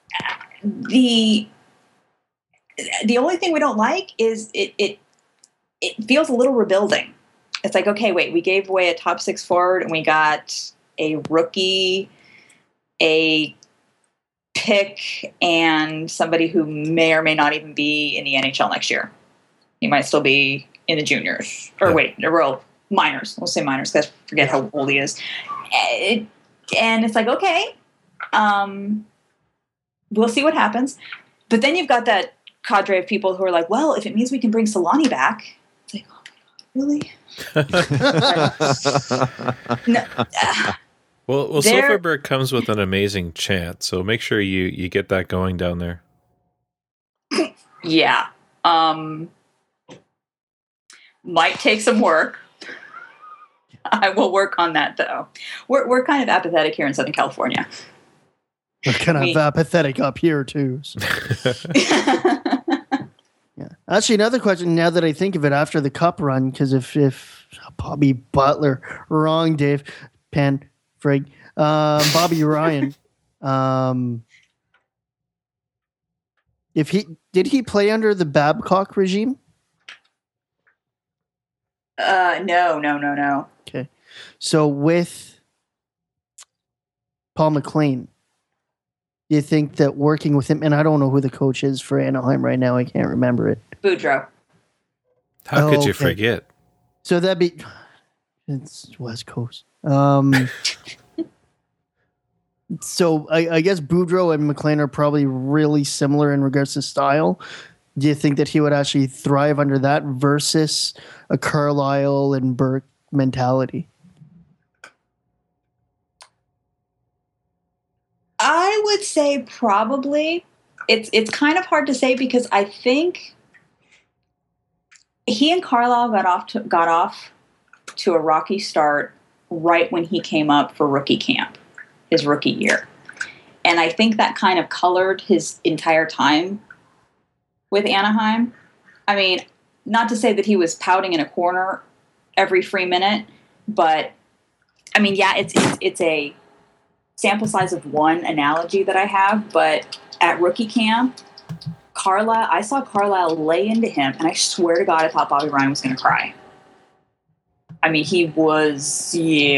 The only thing we don't like is it feels a little rebuilding. It's like, okay, wait, we gave away a top 6 forward and we got a rookie, a pick, and somebody who may or may not even be in the NHL next year. He might still be in the juniors. Or the real minors. We'll say minors because I forget how old he is. And it's like, okay, we'll see what happens. But then you've got that cadre of people who are like, well, if it means we can bring Solani back, it's like, oh my God, really? No, well, Silverberg comes with an amazing chant, so make sure you get that going down there. Yeah. Might take some work. I will work on that, though. We're kind of apathetic here in Southern California. We're kind of apathetic up here, too. So. Yeah. Actually, another question, now that I think of it, after the Cup run, because if Bobby Butler, wrong, Dave, Pan, Frig, Bobby Ryan, did he play under the Babcock regime? No. Okay. So with Paul McLean, do you think that working with him, and I don't know who the coach is for Anaheim right now, I can't remember it. Boudreaux. How could you forget? So it's West Coast. So I guess Boudreaux and McLean are probably really similar in regards to style. Do you think that he would actually thrive under that versus a Carlisle and Burke mentality? I would say probably. It's kind of hard to say because I think he and Carlisle got off to a rocky start right when he came up for rookie camp, his rookie year. And I think that kind of colored his entire time with Anaheim. I mean, not to say that he was pouting in a corner every free minute, but I mean, yeah, it's a sample size of one analogy that I have, but at rookie camp, I saw Carlisle lay into him, and I swear to God, I thought Bobby Ryan was going to cry. I mean, he was,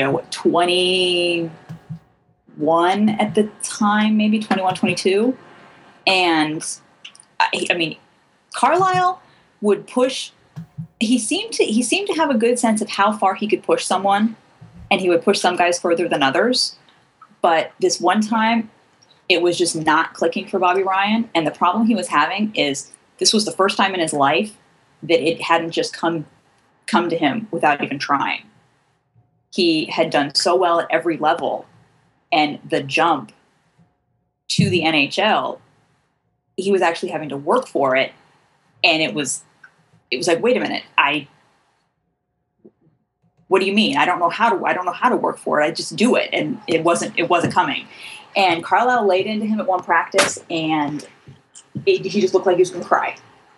21 at the time, maybe 21, 22. And, I mean, Carlisle would push. He seemed to have a good sense of how far he could push someone, and he would push some guys further than others. But this one time, it was just not clicking for Bobby Ryan. And the problem he was having is this was the first time in his life that it hadn't just come to him without even trying. He had done so well at every level, and the jump to the NHL, he was actually having to work for it. And it was like, wait a minute, what do you mean? I don't know how to work for it. I just do it. And it wasn't coming. And Carlisle laid into him at one practice, and he just looked like he was going to cry.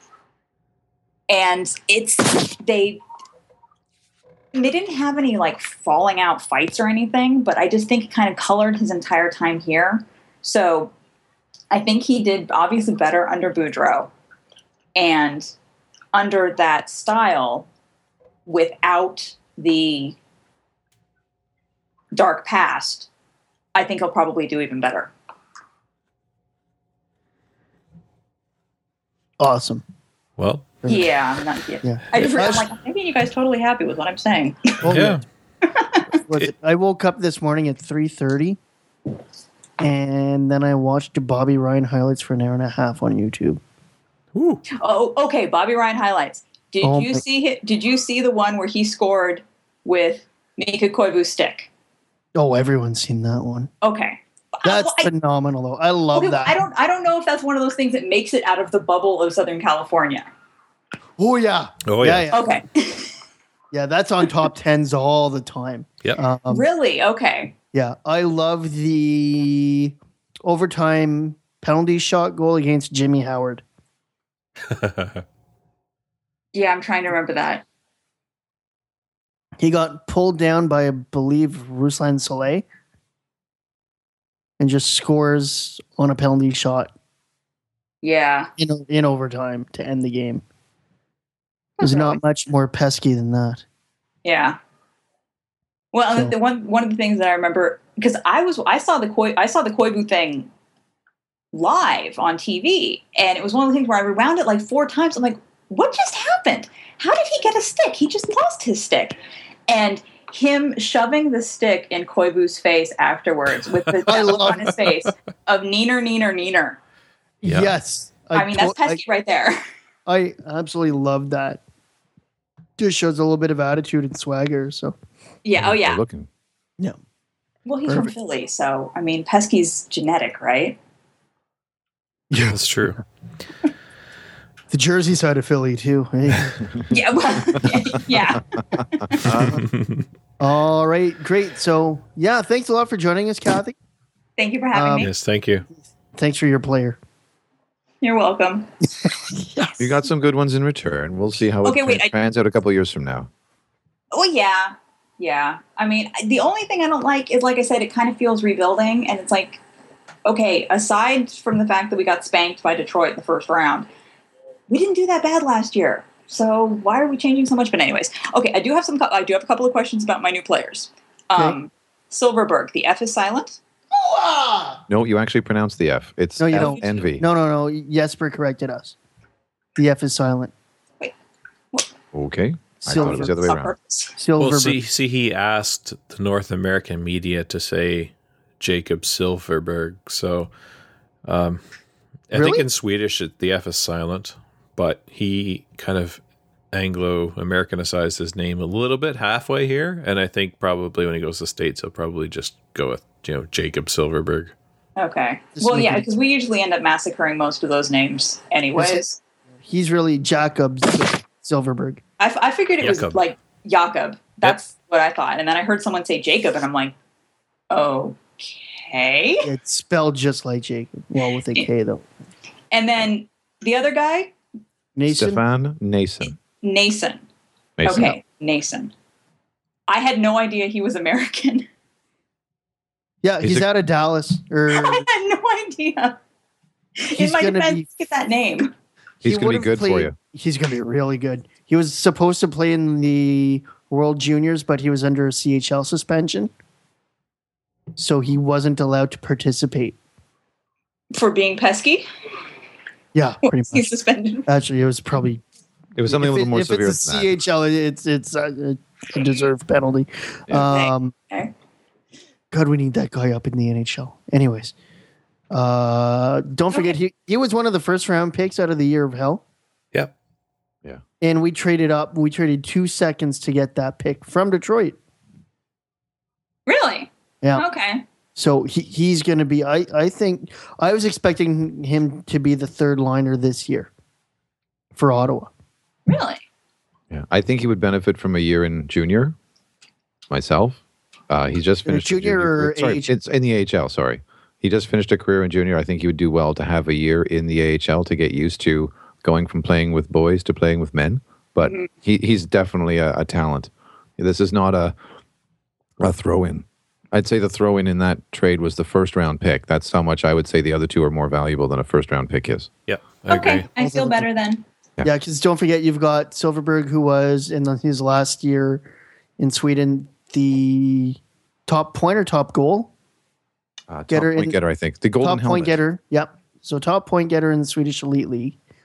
And they didn't have any like falling out fights or anything, but I just think it kind of colored his entire time here. So I think he did obviously better under Boudreaux, and under that style without the dark past, I think he'll probably do even better. awesome. Well, Yeah, I'm not yet. Yeah. I'm like, maybe you guys totally happy with what I'm saying. Oh, yeah. I woke up this morning at 3:30, and then I watched Bobby Ryan highlights for an hour and a half on YouTube. Woo. Oh, okay. Bobby Ryan highlights. Did Oh you my- see? Did you see the one where he scored with Mika Koivu's stick? Oh, everyone's seen that one. Okay. That's I- phenomenal, though. I love okay, that. I don't know if that's one of those things that makes it out of the bubble of Southern California. Oh yeah. Oh, yeah. Okay. Yeah, that's on top tens all the time. Yep. Really? Okay. Yeah, I love the overtime penalty shot goal against Jimmy Howard. Yeah, I'm trying to remember that. He got pulled down by, I believe, Ruslan Soleil and just scores on a penalty shot Yeah. in overtime to end the game. There's Okay. not much more pesky than that. Yeah. Well, and So- one of the things that I remember, because I saw the Koivu thing live on TV, and it was one of the things where I rewound it like 4 times. I'm like, what just happened? How did he get a stick? He just lost his stick. And him shoving the stick in Koivu's face afterwards with the I look love on his face of neener, neener, neener. Yeah. Yes. I mean, that's pesky right there. I absolutely love that. Just shows a little bit of attitude and swagger. So Yeah. Oh, yeah. Looking. yeah. Well, he's from Philly, so I mean, pesky's genetic, right? That's true. The Jersey side of Philly too. Hey. Yeah. Well, yeah. All right, great. So yeah, thanks a lot for joining us, Kathy. Thank you for having me. Yes, thank you. Thanks for your player. You're welcome. You got some good ones in return. We'll see how Okay, it wait, pans out a couple years from now. Oh yeah, yeah. I mean, the only thing I don't like is, like I said, it kind of feels rebuilding, and it's like, okay, aside from the fact that we got spanked by Detroit in the first round, we didn't do that bad last year. So why are we changing so much? But anyways, okay, I do have a couple of questions about my new players. Okay. Silverberg, the F is silent. No, you actually pronounce the F. It's No, you F don't. and V. No. Jesper corrected us. The F is silent. Okay. I thought it was the other way On around. purpose. Silver. Well, see, he asked the North American media to say Jacob Silverberg. So I think Really? in Swedish the F is silent, but he kind of Anglo-Americanized his name a little bit halfway here. And I think probably when he goes to the States, he'll probably just go with, Jacob Silverberg. Okay. Just Well, make yeah, it- because we usually end up massacring most of those names anyways. He's really Jacob Silverberg. I figured it Jakob. was like Jakob. That's what I thought. And then I heard someone say Jacob, and I'm like, okay. It's spelled just like Jacob. Well, with a K though. And then the other guy, Nason. Stefan Nason. Nason. Mason. Okay, Nason. I had no idea he was American. Yeah, He's he's a- out of Dallas. Or I had no idea. In He's my gonna defense, be- look at that name. He's he going to be would've good for played- you. He's going to be really good. He was supposed to play in the World Juniors, but he was under a CHL suspension. So he wasn't allowed to participate. For being pesky? Yeah, pretty He's much. suspended. Actually, it was probably It was something a little more severe If it's a than that. CHL, it's a deserved penalty. Yeah. Okay. God, we need that guy up in the NHL. Anyways, don't forget he was one of the first round picks out of the Year of Hell, Yep. and we traded up. We traded 2 seconds to get that pick from Detroit. Really? Yeah. Okay. So he's going to be. I think I was expecting him to be the third liner this year for Ottawa. Really? Yeah. I think he would benefit from a year in junior. Myself, he's just finished a junior or Sorry, AHL? it's in the AHL. Sorry, he just finished a career in junior. I think he would do well to have a year in the AHL to get used to going from playing with boys to playing with men. But he's definitely a talent. This is not a throw-in. I'd say the throw-in in that trade was the first round pick. That's how much I would say the other two are more valuable than a first round pick is. Yep. I Okay. agree. I feel better then. Yeah, because don't forget you've got Silverberg, who was in his last year in Sweden the top point or top goal. Top Getter point in- getter, I think. The golden Top helmet. point getter. Yep. So top point getter in the Swedish Elite League.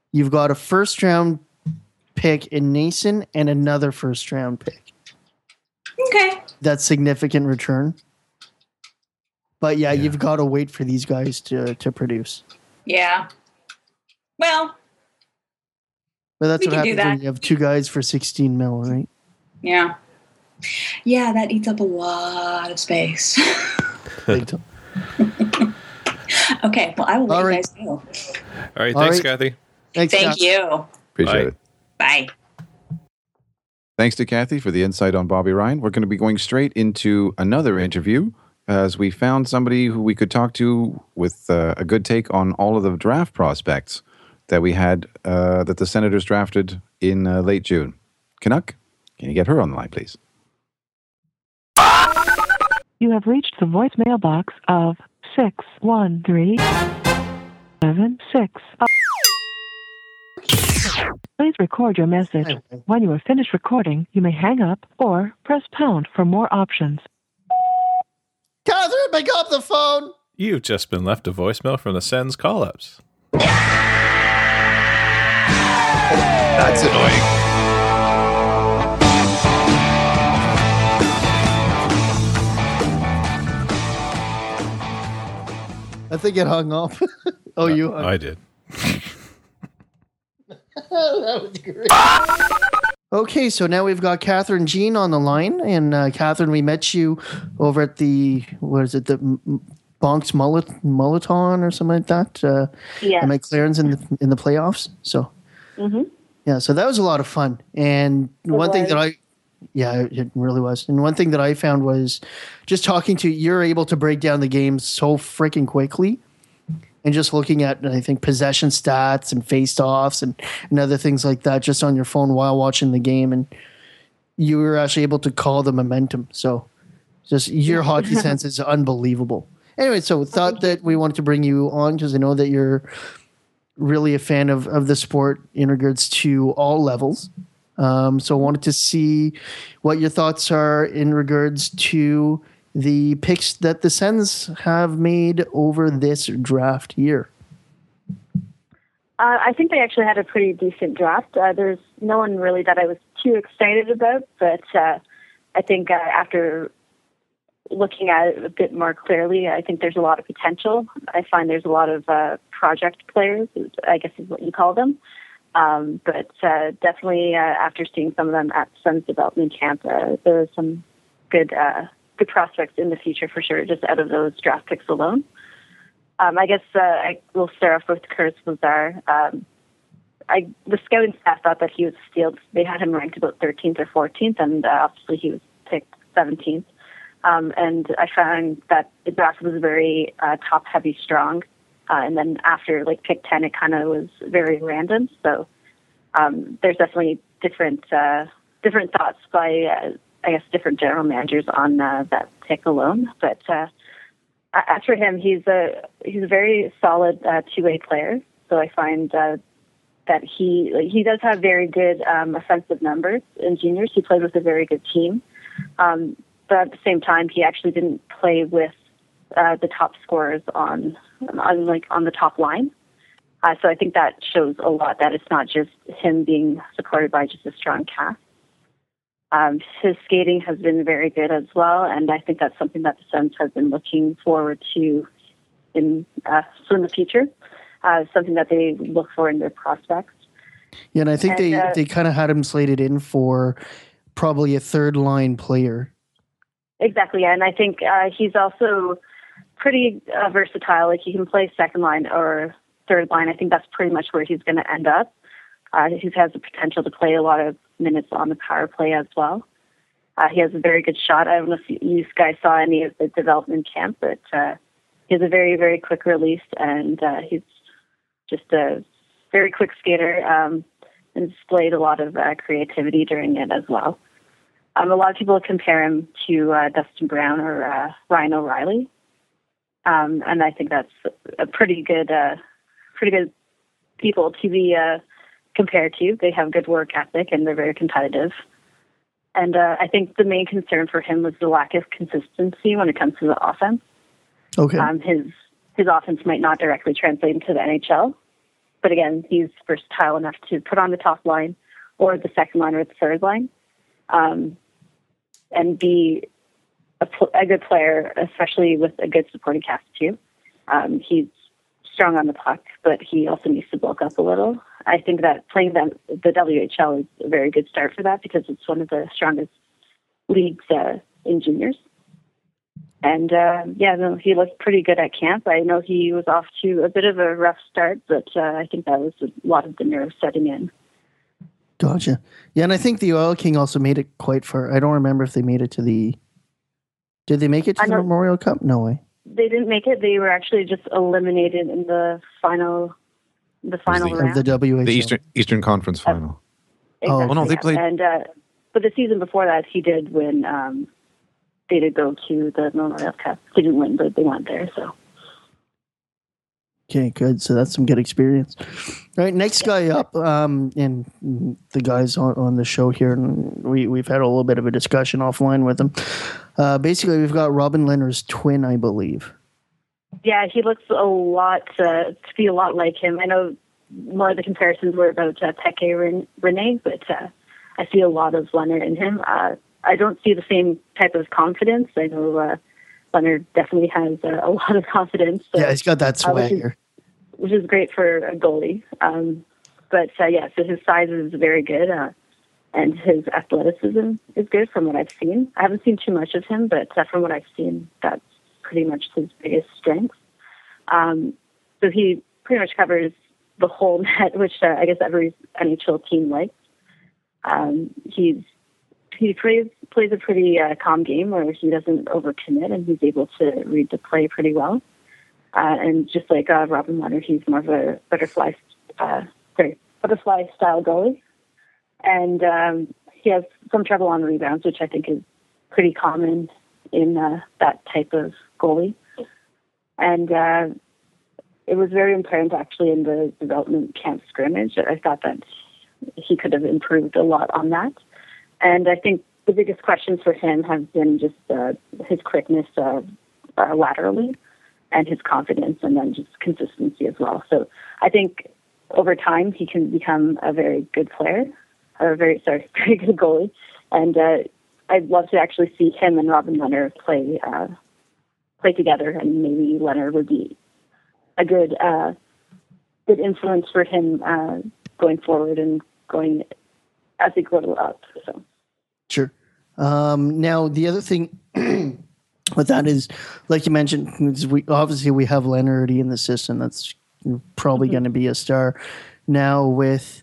You've got a first-round pick in Nason and another first-round pick. Okay. That's significant return. But yeah, you've got to wait for these guys to produce. Yeah. Well. But that's We what can do happens that. when you have two guys for 16 mil, right? Yeah. Yeah, that eats up a lot of space. Big time. Okay, well, I will let All you right. guys go. All right, All thanks, right. Kathy. Thanks, Thank Kathy. you. Appreciate Bye. it. Bye. Thanks to Kathy for the insight on Bobby Ryan. We're going to be going straight into another interview as we found somebody who we could talk to with a good take on all of the draft prospects that we had that the Senators drafted in late June. Canuck, can you get her on the line, please? You have reached the voicemail box of 61376. Please record your message. When you are finished recording, you may hang up or press pound for more options. Catherine, pick up the phone. You've just been left a voicemail from the Sens call-ups. That's annoying. I think it hung up. Oh, you hung I did. That was great. Okay, so now we've got Catherine Jean on the line. And Catherine, we met you over at the, what is it, the Bonks Mulleton or something like that? Yeah. At McLaren's in the playoffs. So, yeah, so that was a lot of fun. And one thing that it really was. And one thing that I found was just talking to, you're able to break down the game so freaking quickly. And just looking at, I think, possession stats and face-offs and other things like that just on your phone while watching the game. And you were actually able to call the momentum. So just your hockey sense is unbelievable. Anyway, so thought that we wanted to bring you on because I know that you're really a fan of the sport in regards to all levels. So I wanted to see what your thoughts are in regards to the picks that the Sens have made over this draft year. I think they actually had a pretty decent draft. There's no one really that I was too excited about, but I think after looking at it a bit more clearly, I think there's a lot of potential. I find there's a lot of project players, I guess is what you call them. But definitely after seeing some of them at Sens development camp, there are some good prospects in the future for sure, just out of those draft picks alone. I guess I will start off with Curtis Lazar. The scouting staff thought that he was stealed. They had him ranked about 13th or 14th, and obviously he was picked 17th. And I found that the draft was very top-heavy strong. And then after like pick 10, it kind of was very random. So there's definitely different thoughts by I guess different general managers on that pick alone. But as for him, he's a very solid two-way player. So I find that he does have very good offensive numbers in juniors. He played with a very good team, but at the same time, he actually didn't play with the top scorers on the top line. So I think that shows a lot that it's not just him being supported by just a strong cast. His skating has been very good as well, and I think that's something that the Sens have been looking forward to in the future. Something that they look for in their prospects. Yeah, and I think they kind of had him slated in for probably a third line player. Exactly, and I think he's also pretty versatile. Like he can play second line or third line. I think that's pretty much where he's going to end up. He has the potential to play a lot of minutes on the power play as well. He has a very good shot. I don't know if you guys saw any of the development camp, but he has a very, very quick release, and he's just a very quick skater and displayed a lot of creativity during it as well. A lot of people compare him to Dustin Brown or Ryan O'Reilly, and I think that's a pretty good people to be compared to. They have good work ethic and they're very competitive. And I think the main concern for him was the lack of consistency when it comes to the offense. Okay. His offense might not directly translate into the NHL. but again, he's versatile enough to put on the top line or the second line or the third line, and be a good player, especially with a good supporting cast too. He's strong on the puck, but he also needs to bulk up a little. I think that playing the WHL is a very good start for that because it's one of the strongest leagues in juniors. And he looked pretty good at camp. I know he was off to a bit of a rough start, but I think that was a lot of the nerves setting in. Gotcha. Yeah, and I think the Oil King also made it quite far. I don't remember if they made it to the... Did they make it to the Memorial Cup? No way. They didn't make it. They were actually just eliminated in the final round. Of the WHL. The Eastern Conference final. Exactly, Oh, no, they played... And, but the season before that, he did win... they did go to the Memorial Cup. They didn't win, but they went there, so... Okay, good. So that's some good experience. All right, next guy up, and the guys on the show here, and we've had a little bit of a discussion offline with them. Basically, we've got Robin Lehner's twin, I believe. Yeah, he looks a lot to be a lot like him. I know more of the comparisons were about Peke Rene, but I see a lot of Lehner in him. I don't see the same type of confidence. I know Lehner definitely has a lot of confidence. So, yeah, he's got that swagger. Which is great for a goalie. So his size is very good, and his athleticism is good from what I've seen. I haven't seen too much of him, but from what I've seen, that's pretty much his biggest strength. So he pretty much covers the whole net, which I guess every NHL team likes. He plays a pretty calm game where he doesn't overcommit, and he's able to read the play pretty well. And just like Robin Lehner, he's more of a butterfly style goalie. And he has some trouble on rebounds, which I think is pretty common in that type of goalie. And it was very apparent actually in the development camp scrimmage. I thought that he could have improved a lot on that. And I think the biggest questions for him have been just his quickness laterally and his confidence, and then just consistency as well. So I think over time he can become a very good player, very good goalie. And I'd love to actually see him and Robin Lehner play together, and maybe Lehner would be a good influence for him going forward and going as they grow up. So. Sure. Now the other thing with that is, like you mentioned, we have Leonard in the system. That's probably going to be a star. Now with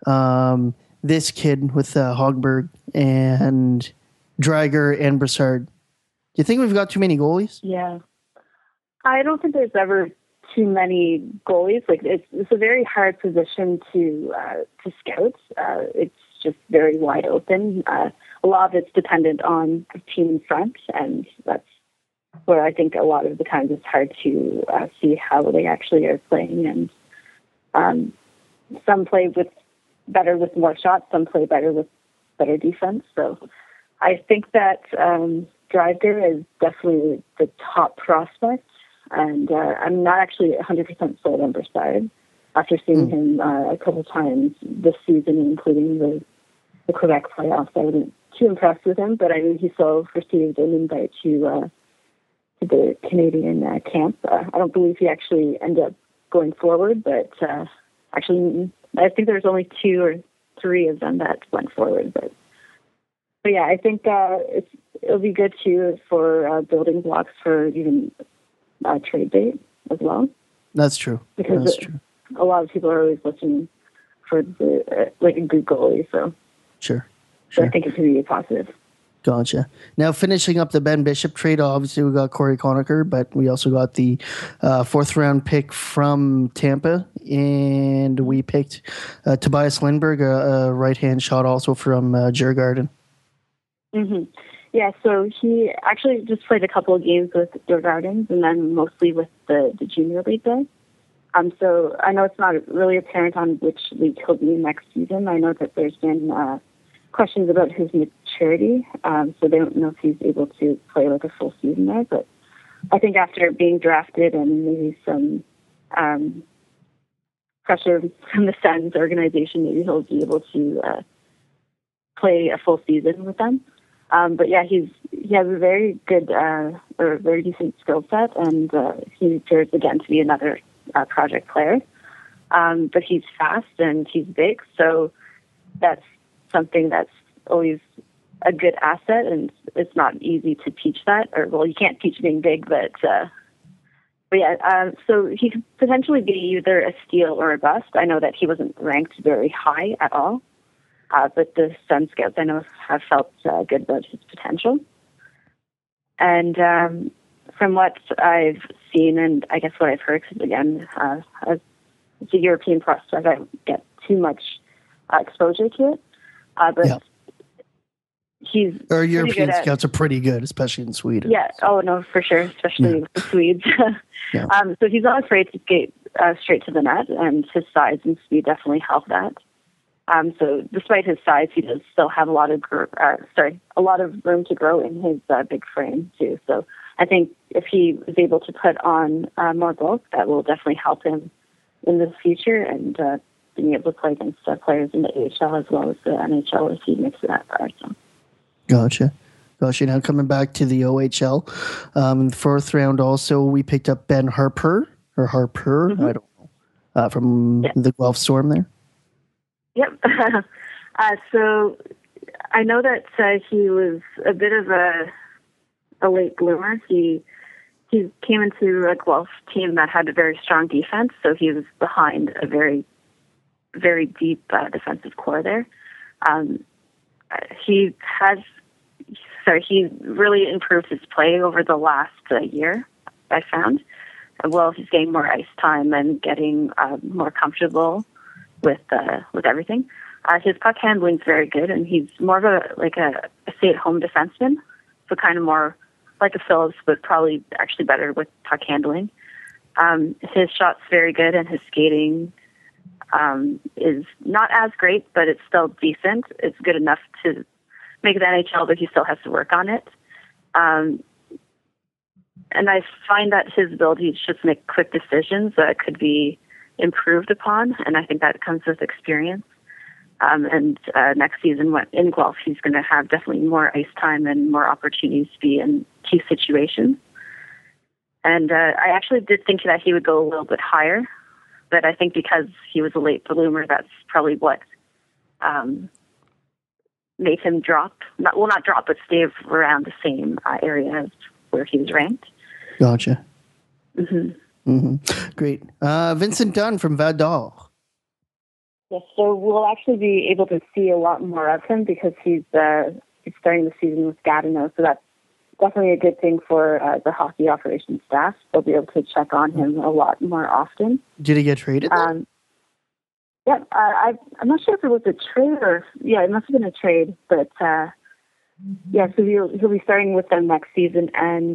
this kid with Hogberg and Drager and Brassard, do you think we've got too many goalies? Yeah, I don't think there's ever too many goalies. Like it's a very hard position to scout. It's just very wide open. A lot of it's dependent on the team in front, and that's where I think a lot of the times it's hard to see how they actually are playing. And some play better with more shots, some play better with better defense. So I think that Driver is definitely the top prospect, and I'm not actually 100% sold on Brassard after seeing him a couple times this season, including the Quebec playoffs. I wasn't too impressed with him, but I mean, he still received an invite to the Canadian camp. I don't believe he actually ended up going forward, but actually, I think there's only 2 or 3 of them that went forward. But yeah, I think it'll be good too for building blocks for even trade bait as well. That's true. Because a lot of people are always looking for a good goalie. So sure. I think it could be a positive. Gotcha. Now, finishing up the Ben Bishop trade, obviously we got Corey Conacher, but we also got the 4th round pick from Tampa, and we picked Tobias Lindberg, a right-hand shot also from Djurgården. Mm-hmm. Yeah, so he actually just played a couple of games with Djurgården, and then mostly with the junior league there. So I know it's not really apparent on which league he'll be in next season. I know that there's been questions about his maturity, so they don't know if he's able to play like a full season there. But I think after being drafted and maybe some pressure from the Sens organization, maybe he'll be able to play a full season with them. But yeah, he has a very good or very decent skill set, and he appears again to be another project player. But he's fast and he's big, so that's something that's always a good asset, and it's not easy to teach that. Or, well, you can't teach being big, but yeah. So he could potentially be either a steal or a bust. I know that he wasn't ranked very high at all, but the Sun Scouts I know have felt good about his potential. And from what I've seen, and I guess what I've heard, because again, as a European prospect, I don't get too much exposure to it. But Yeah. Our European good scouts are pretty good, especially in Sweden. Yeah. Oh no, for sure, especially with the Swedes. Yeah. So he's not afraid to skate straight to the net, and his size and speed definitely help that. So despite his size, he does still have a lot of room to grow in his big frame too. So I think if he is able to put on more bulk, that will definitely help him in the future, and being able to play against players in the AHL as well as the NHL if he makes it that far. So. Gotcha. Now coming back to the OHL, in the fourth round also we picked up Ben Harpur, Mm-hmm. I don't know, from the Guelph Storm there. Yep. So I know that he was a bit of a late bloomer. He came into a Guelph team that had a very strong defense, so he was behind a very, very deep defensive core there. He really improved his play over the last year, I found. Well, he's getting more ice time and getting more comfortable with everything. His puck handling's very good, and he's more of a stay-at-home defenseman, so kind of more like a Phillips, but probably actually better with puck handling. His shot's very good, and his skating is not as great, but it's still decent. It's good enough to make the NHL, but he still has to work on it. And I find that his ability to just make quick decisions could be improved upon, and I think that comes with experience. And next season in Guelph, he's going to have definitely more ice time and more opportunities to be in key situations. And I actually did think that he would go a little bit higher, but I think because he was a late bloomer, that's probably what made him drop. Not drop, but stay around the same area as where he was ranked. Gotcha. Mm-hmm. Mm-hmm. Great. Vincent Dunn from Val-d'Or. Yes, so we'll actually be able to see a lot more of him because he's starting the season with Gatineau, so that's definitely a good thing for the hockey operations staff. They'll be able to check on him a lot more often. Did he get traded? Yeah, I'm not sure if it was a trade or it must have been a trade, but so he'll be starting with them next season. And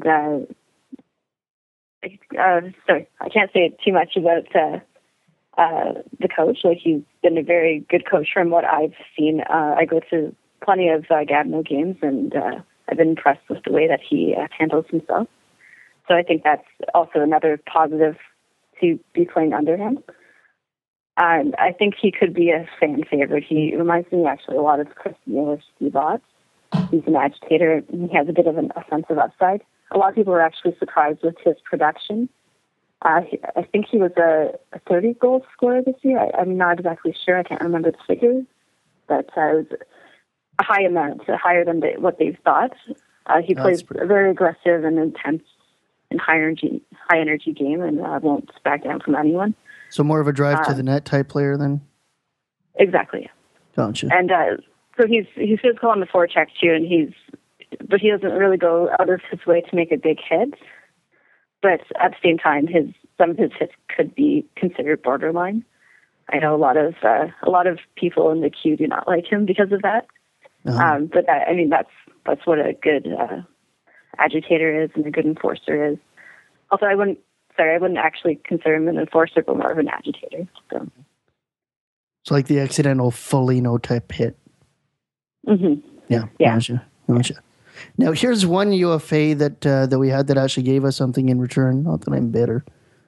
sorry, I can't say too much about the coach. Like, he's been a very good coach from what I've seen. I go to plenty of Gatineau games, and I've been impressed with the way that he handles himself. So I think that's also another positive to be playing under him. And I think he could be a fan favorite. He reminds me actually a lot of Chris Mueller, Steve Ott. He's an agitator, and he has a bit of an offensive upside. A lot of people were actually surprised with his production. I think he was a 30-goal scorer this year. I'm not exactly sure. I can't remember the figures, but it was a high amount, higher than what they've thought. He plays a very aggressive and intense and high energy game, and won't back down from anyone. So more of a drive to the net type player then? Exactly. Gotcha. And so he's physical on the forecheck too, but he doesn't really go out of his way to make a big hit. But at the same time, some of his hits could be considered borderline. I know a lot of people in the queue do not like him because of that. Uh-huh. But that's what a good agitator is and a good enforcer is. Also, I wouldn't actually consider him an enforcer, but more of an agitator. So. It's like the accidental Foligno type hit. Mm-hmm. Yeah. Gotcha. Now here's one UFA that we had that actually gave us something in return. Not that I'm bitter.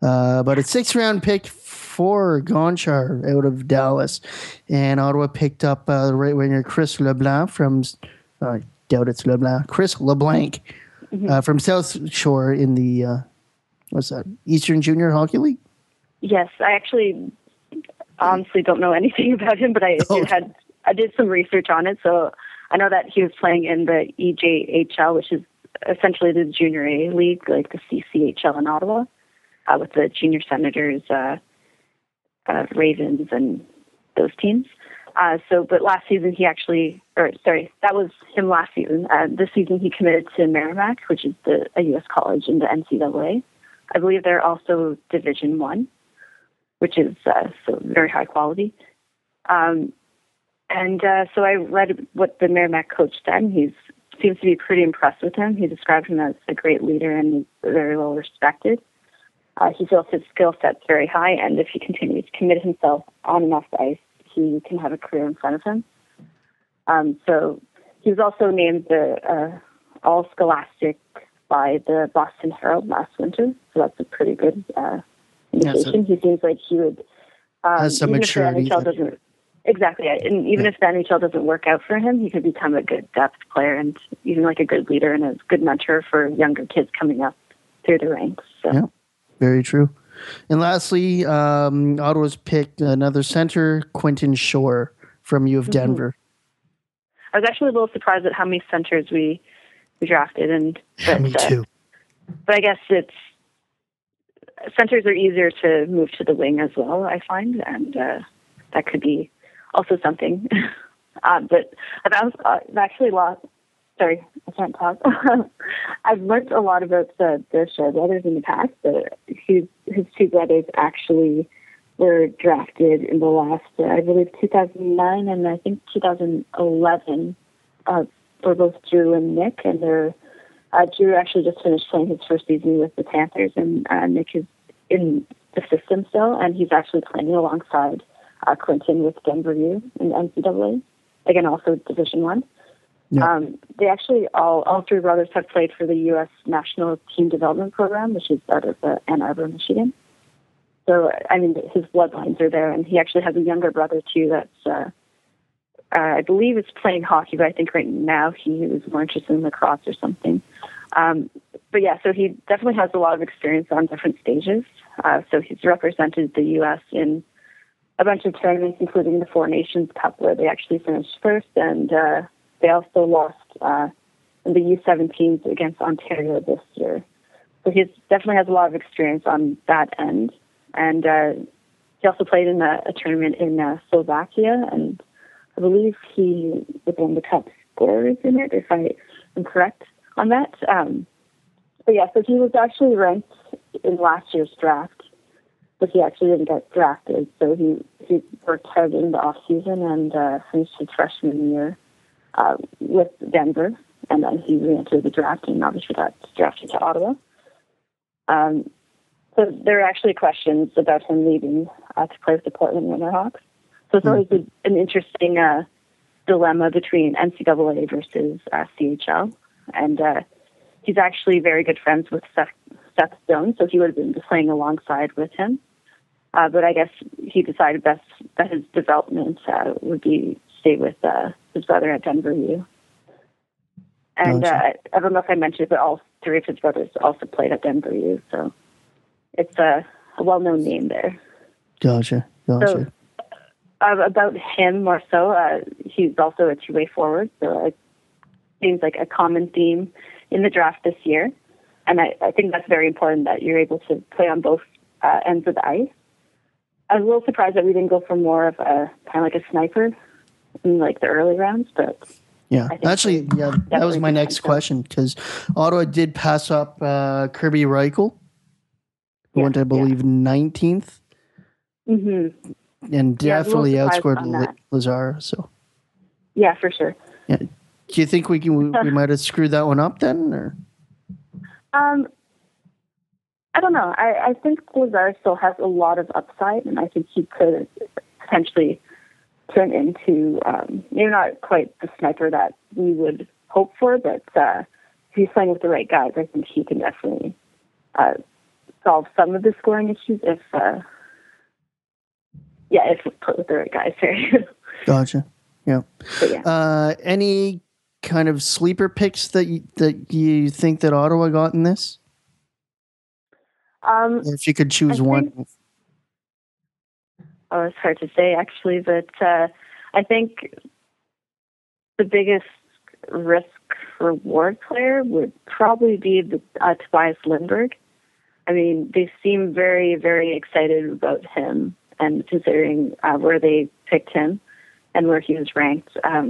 But a 6th-round pick for Gonchar out of Dallas. And Ottawa picked up the right winger Chris LeBlanc from, I doubt it's LeBlanc, Chris LeBlanc from South Shore in the, what's that, Eastern Junior Hockey League? Yes, I actually honestly don't know anything about him, but I did some research on it. So I know that he was playing in the EJHL, which is essentially the Junior A League, like the CCHL in Ottawa, with the Junior Senators, Ravens, and those teams. But last season that was him last season. This season he committed to Merrimack, which is a U.S. college in the NCAA. I believe they're also Division I, which is so very high quality. So I read what the Merrimack coach said. He seems to be pretty impressed with him. He described him as a great leader and he's very well respected. He feels his skill set's very high, and if he continues to commit himself on and off the ice, he can have a career in front of him. So he was also named the All-Scholastic by the Boston Herald last winter, so that's a pretty good indication. He seems like he would, has some maturity. Exactly, and even if the NHL doesn't work out for him, he could become a good depth player and even like a good leader and a good mentor for younger kids coming up through the ranks. So. Yeah, very true. And lastly, Ottawa's picked another center, Quentin Shore from U of Denver. I was actually a little surprised at how many centers we drafted, Me too. But I guess centers are easier to move to the wing as well, I find, and that could be also something. But I've actually lost. Sorry, I can't talk. I've learned a lot about the Shore brothers in the past. His two brothers actually were drafted in the last, I believe, 2009 and I think 2011. Were both Drew and Nick, and Drew actually just finished playing his first season with the Panthers, and Nick is in the system still, and he's actually playing alongside Quentin with Denver U in the NCAA. Again, also Division I. Yeah. They actually, all three brothers have played for the U.S. National Team Development Program, which is out of Ann Arbor, Michigan. So, I mean, his bloodlines are there, and he actually has a younger brother, too, that's, I believe is playing hockey, but I think right now he was more interested in lacrosse or something. But yeah, so he definitely has a lot of experience on different stages. So he's represented the U.S. in a bunch of tournaments, including the Four Nations Cup, where they actually finished first, and they also lost in the U17s against Ontario this year. So he definitely has a lot of experience on that end. And he also played in a tournament in Slovakia, and I believe he was one of the top scorers in it, if I am correct on that. But yeah, so he was actually ranked in last year's draft, but he actually didn't get drafted. So he worked hard in the off season and finished his freshman year with Denver, and then he re-entered the draft and obviously got drafted to Ottawa. So there are actually questions about him leaving to play with the Portland Winterhawks. So it's always an interesting dilemma between NCAA versus CHL. And he's actually very good friends with Seth Stone, so he would have been playing alongside with him. But I guess he decided best that his development would be stay with his brother at Denver U. And I don't know if I mentioned it, but all three of his brothers also played at Denver U. So it's a well-known name there. Gotcha. So, about him more so, he's also a two-way forward, so it seems like a common theme in the draft this year. And I think that's very important that you're able to play on both ends of the ice. I was a little surprised that we didn't go for more of a kind of like a sniper in like the early rounds, but yeah, actually, that was my next question, because Ottawa did pass up Kirby Reichel, who went, I believe, 19th. Mm-hmm. And definitely outscored Lazar. So, yeah, for sure. Yeah. Do you think we might have screwed that one up then, or? I don't know. I think Lazar still has a lot of upside, and I think he could potentially turn into maybe not quite the sniper that we would hope for, but if he's playing with the right guys, I think he can definitely solve some of the scoring issues if we put with the right guys here. Gotcha. Yeah. But yeah. Any kind of sleeper picks that you think that Ottawa got in this? If you could choose one. It's hard to say actually, but I think the biggest risk reward player would probably be Tobias Lindberg. I mean, they seem very, very excited about him, and considering where they picked him and where he was ranked,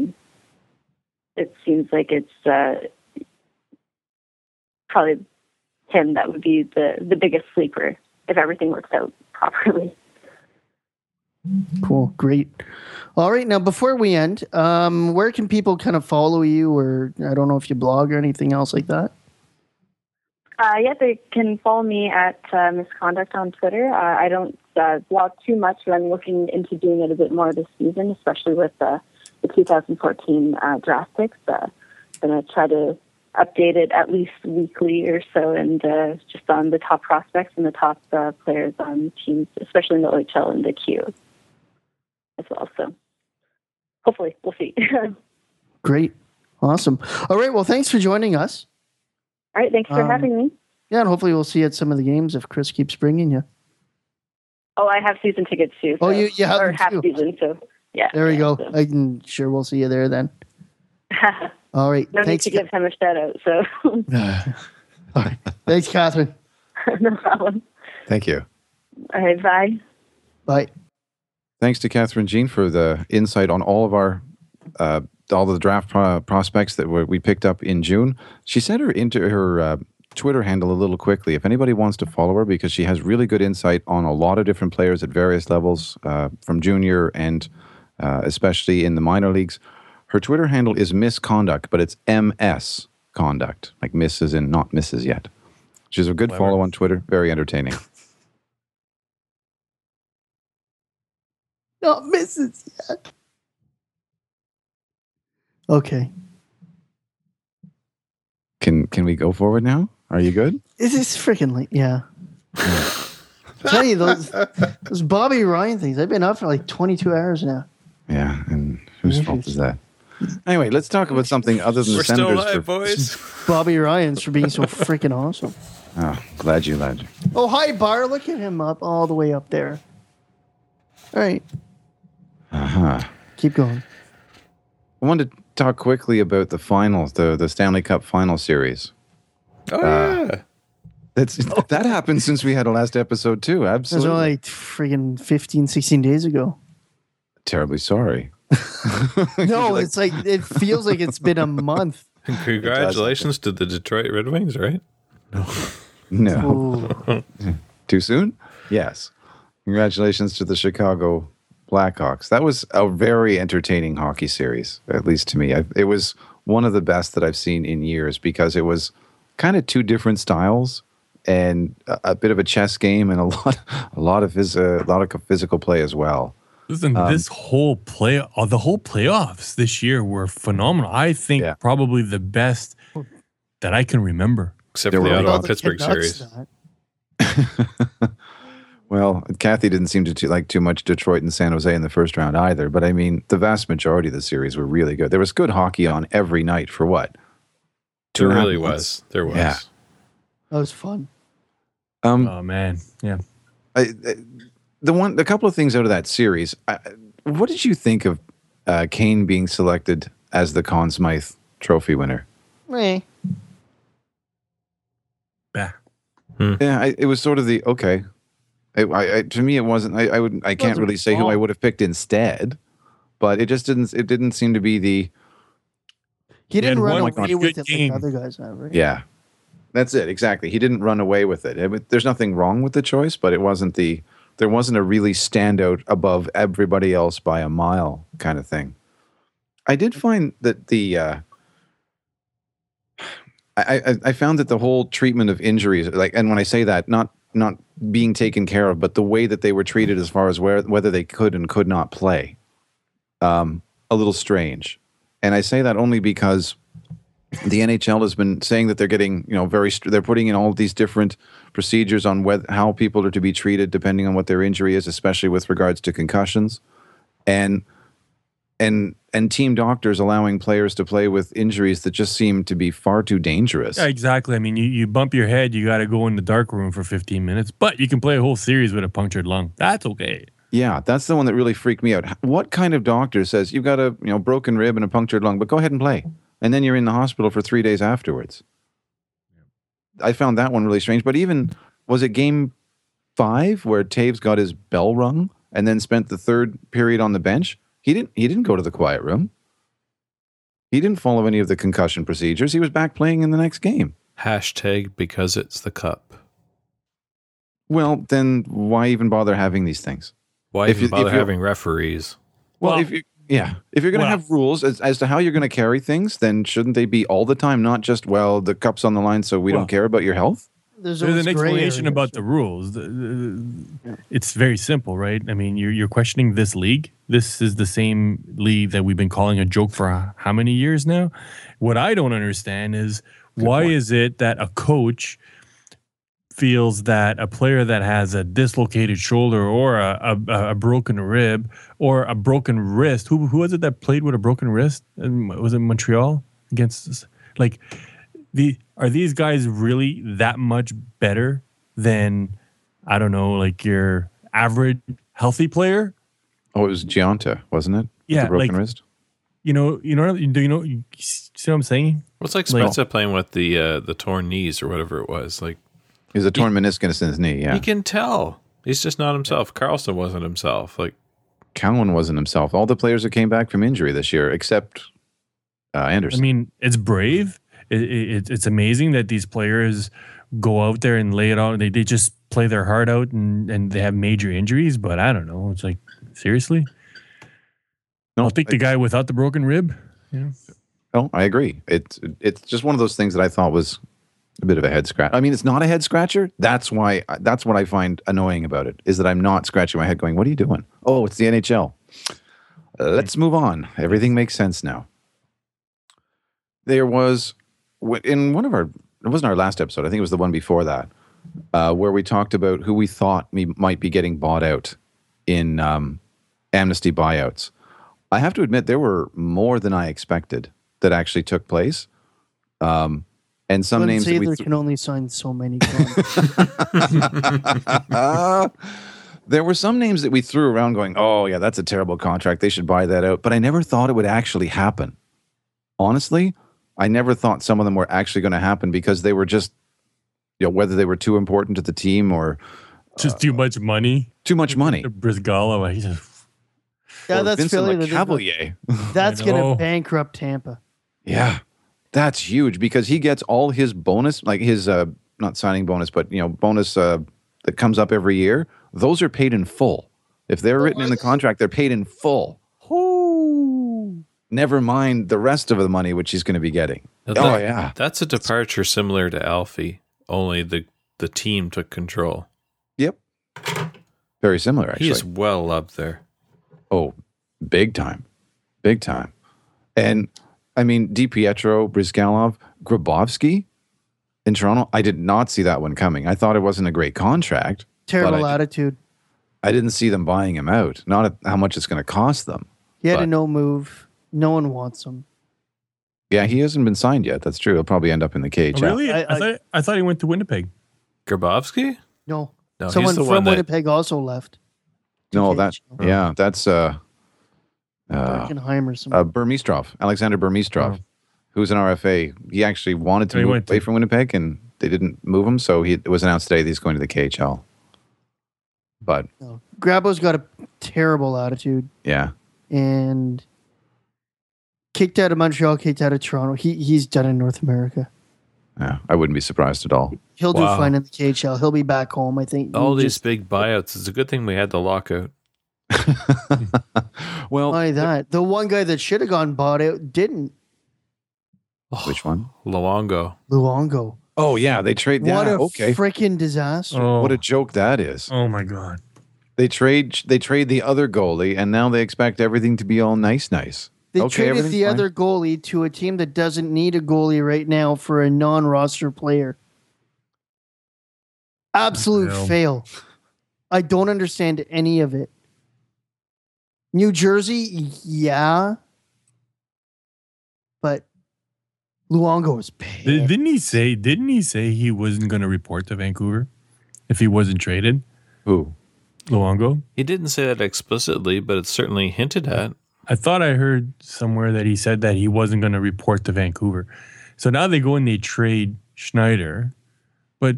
it seems like it's probably him that would be the biggest sleeper if everything works out properly. Cool. Great. All right. Now, before we end, where can people kind of follow you, or I don't know if you blog or anything else like that? They can follow me at Misconduct on Twitter. I don't blog too much, but I'm looking into doing it a bit more this season, especially with the 2014 draft picks. I'm going to try to update it at least weekly or so, and just on the top prospects and the top players on teams, especially in the OHL and the Q as well. So hopefully we'll see. Great. Awesome. All right. Well, thanks for joining us. All right. Thanks for having me. Yeah, and hopefully we'll see you at some of the games if Chris keeps bringing you. Oh, I have season tickets too. So, you have or them half too. season, so yeah. There we go. So. Sure we'll see you there then. All right. No need to give him a shout out. So. All right. Thanks, Catherine. No problem. Thank you. All right. Bye. Bye. Thanks to Catherine Jean for the insight on all of our all the draft prospects that we picked up in June. She sent her into her Twitter handle a little quickly. If anybody wants to follow her, because she has really good insight on a lot of different players at various levels, from junior and especially in the minor leagues. Her Twitter handle is Misconduct, but it's MS Conduct, like Miss as in not Mrs. yet. She's a good follow on Twitter. Very entertaining. Not Mrs. yet. Okay. Can we go forward now? Are you good? Is this freaking late? Yeah. Tell you those Bobby Ryan things. I've been up for like 22 hours now. Yeah, and whose fault is that? Anyway, let's talk about something other than the Senators. We're still alive, boys. Bobby Ryan's for being so freaking awesome. Oh, glad you. Oh, hi, Bar. Look at him up all the way up there. All right. Keep going. I wanted to talk quickly about the finals, the Stanley Cup final series. Oh, yeah. That happened since we had a last episode, too. Absolutely. It was only like freaking 15, 16 days ago. Terribly sorry. No, it's like, it feels like it's been a month. And congratulations to the Detroit Red Wings, right? No. Too soon? Yes. Congratulations to the Chicago Blackhawks. That was a very entertaining hockey series, at least to me. It was one of the best that I've seen in years because it was kind of two different styles and a bit of a chess game and a lot of physical play as well. Listen, the whole playoffs this year were phenomenal. I think probably the best that I can remember. Except for the Ottawa-Pittsburgh series. Well, Kathy didn't seem to like too much Detroit and San Jose in the first round either. But I mean, the vast majority of the series were really good. There was good hockey on every night for what? There really was. There was. Yeah. That was fun. Oh man, yeah. The couple of things out of that series. What did you think of Kane being selected as the Conn Smythe Trophy winner? Me. Yeah. Yeah, it was sort of the okay. To me, it wasn't. I can't really say who I would have picked instead, but it just didn't. It didn't seem to be the. He didn't run away with it game. like other guys have, right? Yeah, that's it exactly. He didn't run away with it. There's nothing wrong with the choice, but it wasn't the. There wasn't a really standout above everybody else by a mile kind of thing. I did find that the. I found that the whole treatment of injuries, and when I say that, not being taken care of, but the way that they were treated as far as whether they could and could not play, a little strange. And I say that only because The NHL has been saying that they're getting, they're putting in all of these different procedures on how people are to be treated depending on what their injury is, especially with regards to concussions, and team doctors allowing players to play with injuries that just seem to be far too dangerous. Yeah, exactly. I mean, you bump your head, you got to go in the dark room for 15 minutes, but you can play a whole series with a punctured lung. That's okay. Yeah, that's the one that really freaked me out. What kind of doctor says you've got a broken rib and a punctured lung, but go ahead and play, and then you're in the hospital for 3 days afterwards? I found that one really strange. But even, was it game 5 where Taves got his bell rung and then spent the third period on the bench? He didn't go to the quiet room. He didn't follow any of the concussion procedures. He was back playing in the next game. # because it's the cup. Well, then why even bother having these things? Why even bother having referees? Well, if you're going to have rules as to how you're going to carry things, then shouldn't they be all the time, not just, the cup's on the line, so we don't care about your health? There's an explanation about the rules. It's very simple, right? I mean, you're questioning this league. This is the same league that we've been calling a joke for how many years now? What I don't understand is why is it that a coach feels that a player that has a dislocated shoulder or a broken rib or a broken wrist, who was it that played with a broken wrist? Was it Montreal against us? Are these guys really that much better than, I don't know, like your average healthy player? Oh, it was Giunta, wasn't it? Yeah, with the broken wrist. You see what I'm saying? Well, it's like Spencer playing with the torn knees or whatever it was. Like, he was a torn meniscus in his knee. Yeah, you can tell he's just not himself. Carlson wasn't himself. Like, Cowan wasn't himself. All the players that came back from injury this year, except Anderson. I mean, it's brave. It's amazing that these players go out there and lay it out. They just play their heart out and they have major injuries. But I don't know. It's like, seriously? No, I'll take the guy without the broken rib. Yeah. Oh, I agree. It's just one of those things that I thought was a bit of a head scratch. I mean, it's not a head scratcher. That's what I find annoying about it, is that I'm not scratching my head going, what are you doing? Oh, it's the NHL. Let's move on. Everything makes sense now. There was, in one of it wasn't our last episode, I think it was the one before that, where we talked about who we thought might be getting bought out in amnesty buyouts. I have to admit, there were more than I expected that actually took place. And some names that we can only sign so many. There were some names that we threw around going, oh, yeah, that's a terrible contract. They should buy that out. But I never thought it would actually happen. Honestly, I never thought some of them were actually going to happen because they were just, whether they were too important to the team or just too much money. Too much money. Brizgallo. Yeah, that's Philly. Cavalier. That's going to bankrupt Tampa. Yeah, that's huge because he gets all his bonus, like his not signing bonus, but bonus that comes up every year. Those are paid in full. If they're written in the contract, they're paid in full. Ooh. Never mind the rest of the money which he's going to be getting. Yeah, that's a departure similar to Alfie. Only the team took control. Yep, very similar. Actually, he is well loved there. Oh, big time. And I mean, DiPietro, Brizgalov, Grabovski in Toronto. I did not see that one coming. I thought it wasn't a great contract. Terrible attitude. I didn't see them buying him out. Not at how much it's going to cost them. He had a no move. No one wants him. Yeah, he hasn't been signed yet. That's true. He'll probably end up in the KHL. Oh, really? I thought he went to Winnipeg. Grabovski? No. Someone from Winnipeg also left. No, that's Birkenheim or something. Burmistrov, Alexander Burmistrov, who's an RFA. He actually wanted to move away from Winnipeg, and they didn't move him, so it was announced today that he's going to the KHL. But Grabo's got a terrible attitude. Yeah. And kicked out of Montreal, kicked out of Toronto. He's done in North America. Yeah, I wouldn't be surprised at all. He'll do fine in the KHL. He'll be back home, I think. All these big buyouts. It's a good thing we had the lockout. Well, why that? The one guy that should have gone bought out didn't. Which one? Luongo. Oh yeah, they trade. What a freaking disaster! Oh. What a joke that is! Oh my god. They trade the other goalie, and now they expect everything to be all nice. They Okay, traded everything's the fine. other goalie to a team that doesn't need a goalie right now for a non-roster player. Absolute Hell. fail. I don't understand any of it. New Jersey, yeah. But Luongo is pissed. Didn't he say he wasn't going to report to Vancouver if he wasn't traded? Who? Luongo? He didn't say that explicitly, but it's certainly hinted at. I thought I heard somewhere that he said that he wasn't going to report to Vancouver. So now they go and they trade Schneider, but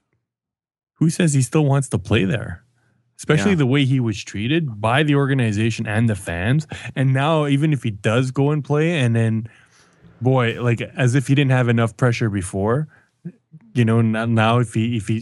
who says he still wants to play there? Especially Yeah. the way he was treated by the organization and the fans. And now, even if he does go and play, and then, boy, like as if he didn't have enough pressure before, you know. Now, if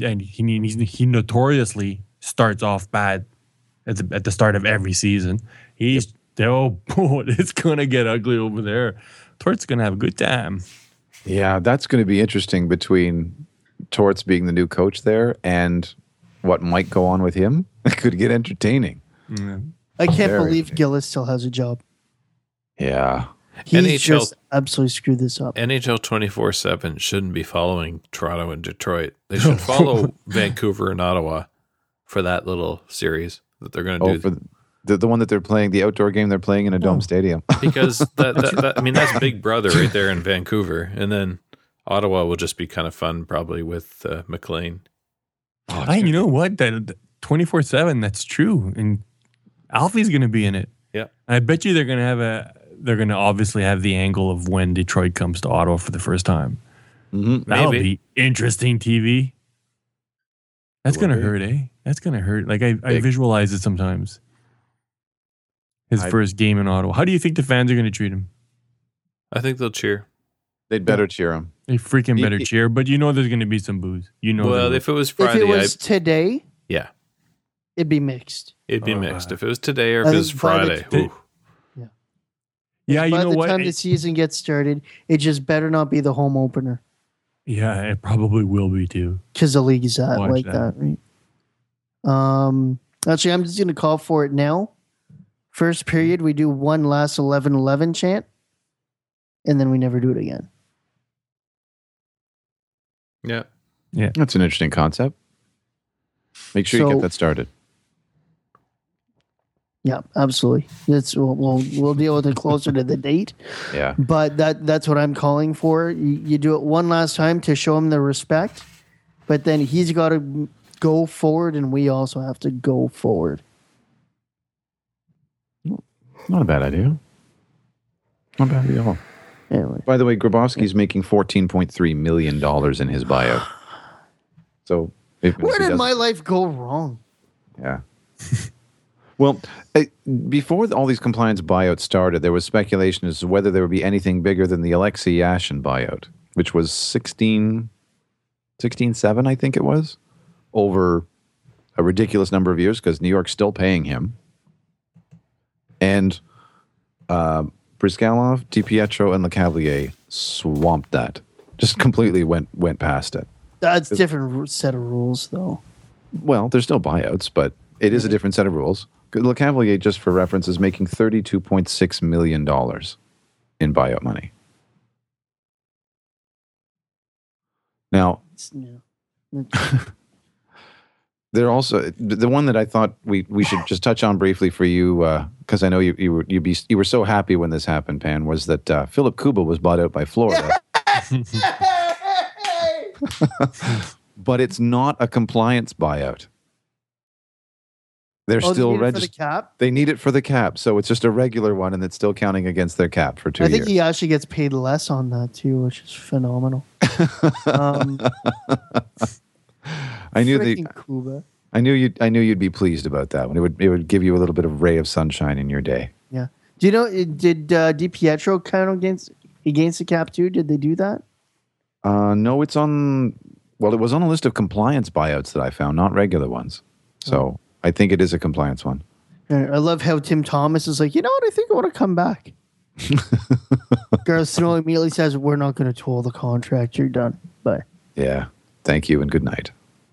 he notoriously starts off bad at the start of every season, he's it's gonna get ugly over there. Tort's gonna have a good time. Yeah, that's going to be interesting between Torts being the new coach there and what might go on with him. It could get entertaining. I can't Very believe big. Gillis still has a job. Yeah. He's NHL just absolutely screwed this up. NHL 24/7 shouldn't be following Toronto and Detroit. They should follow Vancouver and Ottawa for that little series that they're going to Oh, do. for the one that they're playing, the outdoor game they're playing in a dome stadium. Because that I mean, that's Big Brother right there in Vancouver, and then Ottawa will just be kind of fun, probably with McLean. Hey, you know what? That 24/7. That's true, and Alfie's going to be in it. Yeah, I bet you they're going to obviously have the angle of when Detroit comes to Ottawa for the first time. Mm-hmm. That'll Maybe. be interesting TV. That's It will going to be. hurt, eh? That's going to hurt. Like I Big. visualize it sometimes. His first game in Ottawa. How do you think the fans are going to treat him? I think they'll cheer. They'd better cheer him. They freaking better He- cheer, but you know there's going to be some booze. You know. Well, there if it was If Friday, it was today, yeah, it'd be mixed. it'd be Oh, mixed. If it was today or I if it was think by the- Friday, ooh. yeah, you By know the what? time the season gets started, it just better not be the home opener Yeah, it probably will be too. because the league is Watch like that. that, right? Actually, I'm just going to call for it now. First period, we do one last 11-11 chant, and then we never do it again. Yeah. That's an interesting concept. Make sure you So- get that started. Yeah, absolutely. We'll deal with it closer to the date. Yeah. But that's what I'm calling for. You do it one last time to show him the respect, but then he's got to go forward, and we also have to go forward. Not a bad idea. Not bad at all. Anyway, By the way, Grabowski's making $14.3 million in his buyout. So, if where he did does- my life go wrong? Yeah. Well, before all these compliance buyouts started, there was speculation as to whether there would be anything bigger than the Alexei Yashin buyout, which was 16.7, I think it was, over a ridiculous number of years because New York's still paying him. And Brizgalov, DiPietro, and LeCavalier swamped that. Just completely went past it. That's different set of rules, though. Well, there's still buyouts, but it is a different set of rules. LeCavalier, just for reference, is making $32.6 million in buyout money. Now, they're also the one that I thought we should just touch on briefly for you, because I know you were so happy when this happened, Pan, was that Philip Kuba was bought out by Florida. But it's not a compliance buyout. They're still for the registered. cap. They need it for the cap, so it's just a regular one, and it's still counting against their cap for 2 I years. think he actually gets paid less on that too, which is phenomenal. I knew Freaking Kuba. I knew you'd be pleased about that one. It would give you a little bit of ray of sunshine in your day. Yeah. Do you know? Did DiPietro count against the cap too? Did they do that? No, it's on. Well, it was on a list of compliance buyouts that I found, not regular ones. So I think it is a compliance one. And I love how Tim Thomas is like, you know what? I think I want to come back. Gareth Snow immediately says, "We're not going to toll the contract. You're done." But Yeah. Thank you and good night.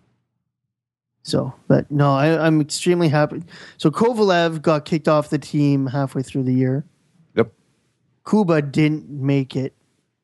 but no, I'm extremely happy. So Kovalev got kicked off the team halfway through the year. Yep. Kuba didn't make it.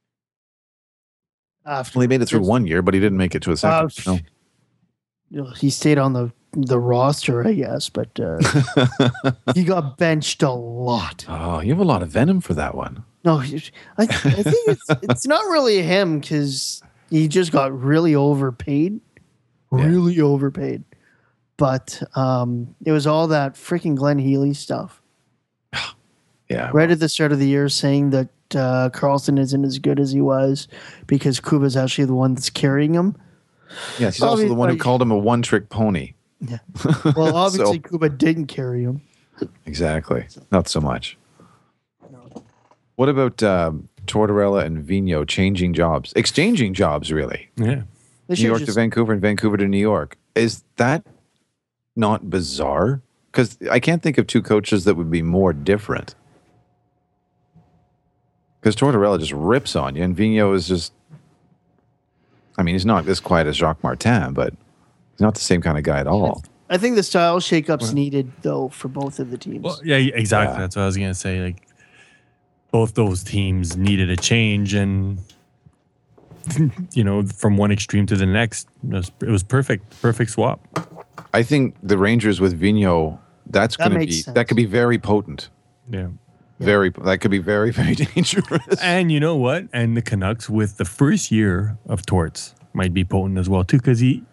After Well, he made it through 1 year, but he didn't make it to a second. No. He stayed on the roster, I guess, but he got benched a lot. Oh, you have a lot of venom for that one. No, I think it's not really him because he just got really overpaid. Really overpaid. But it was all that freaking Glenn Healy stuff. Yeah. Right at the start of the year saying that Carlson isn't as good as he was because Kuba's actually the one that's carrying him. Yes, he's also the one who called him a one-trick pony. Yeah. Well, obviously Kuba didn't carry him. Exactly. Not so much. What about Tortorella and Vigneault changing jobs? Exchanging jobs, really. Yeah. New York to Vancouver and Vancouver to New York. Is that not bizarre? Because I can't think of two coaches that would be more different. Because Tortorella just rips on you, and Vigneault is just... I mean, he's not as quiet as Jacques Martin, but he's not the same kind of guy at all. I think the style shakeup's needed, though, for both of the teams. Well, yeah, exactly. That's what I was going to say. Like, both those teams needed a change, and from one extreme to the next, it was perfect swap. I think the Rangers with Vigneault, that could be very potent. Yeah. That could be very, very dangerous. And you know what? And the Canucks with the first year of Torts might be potent as well too, because his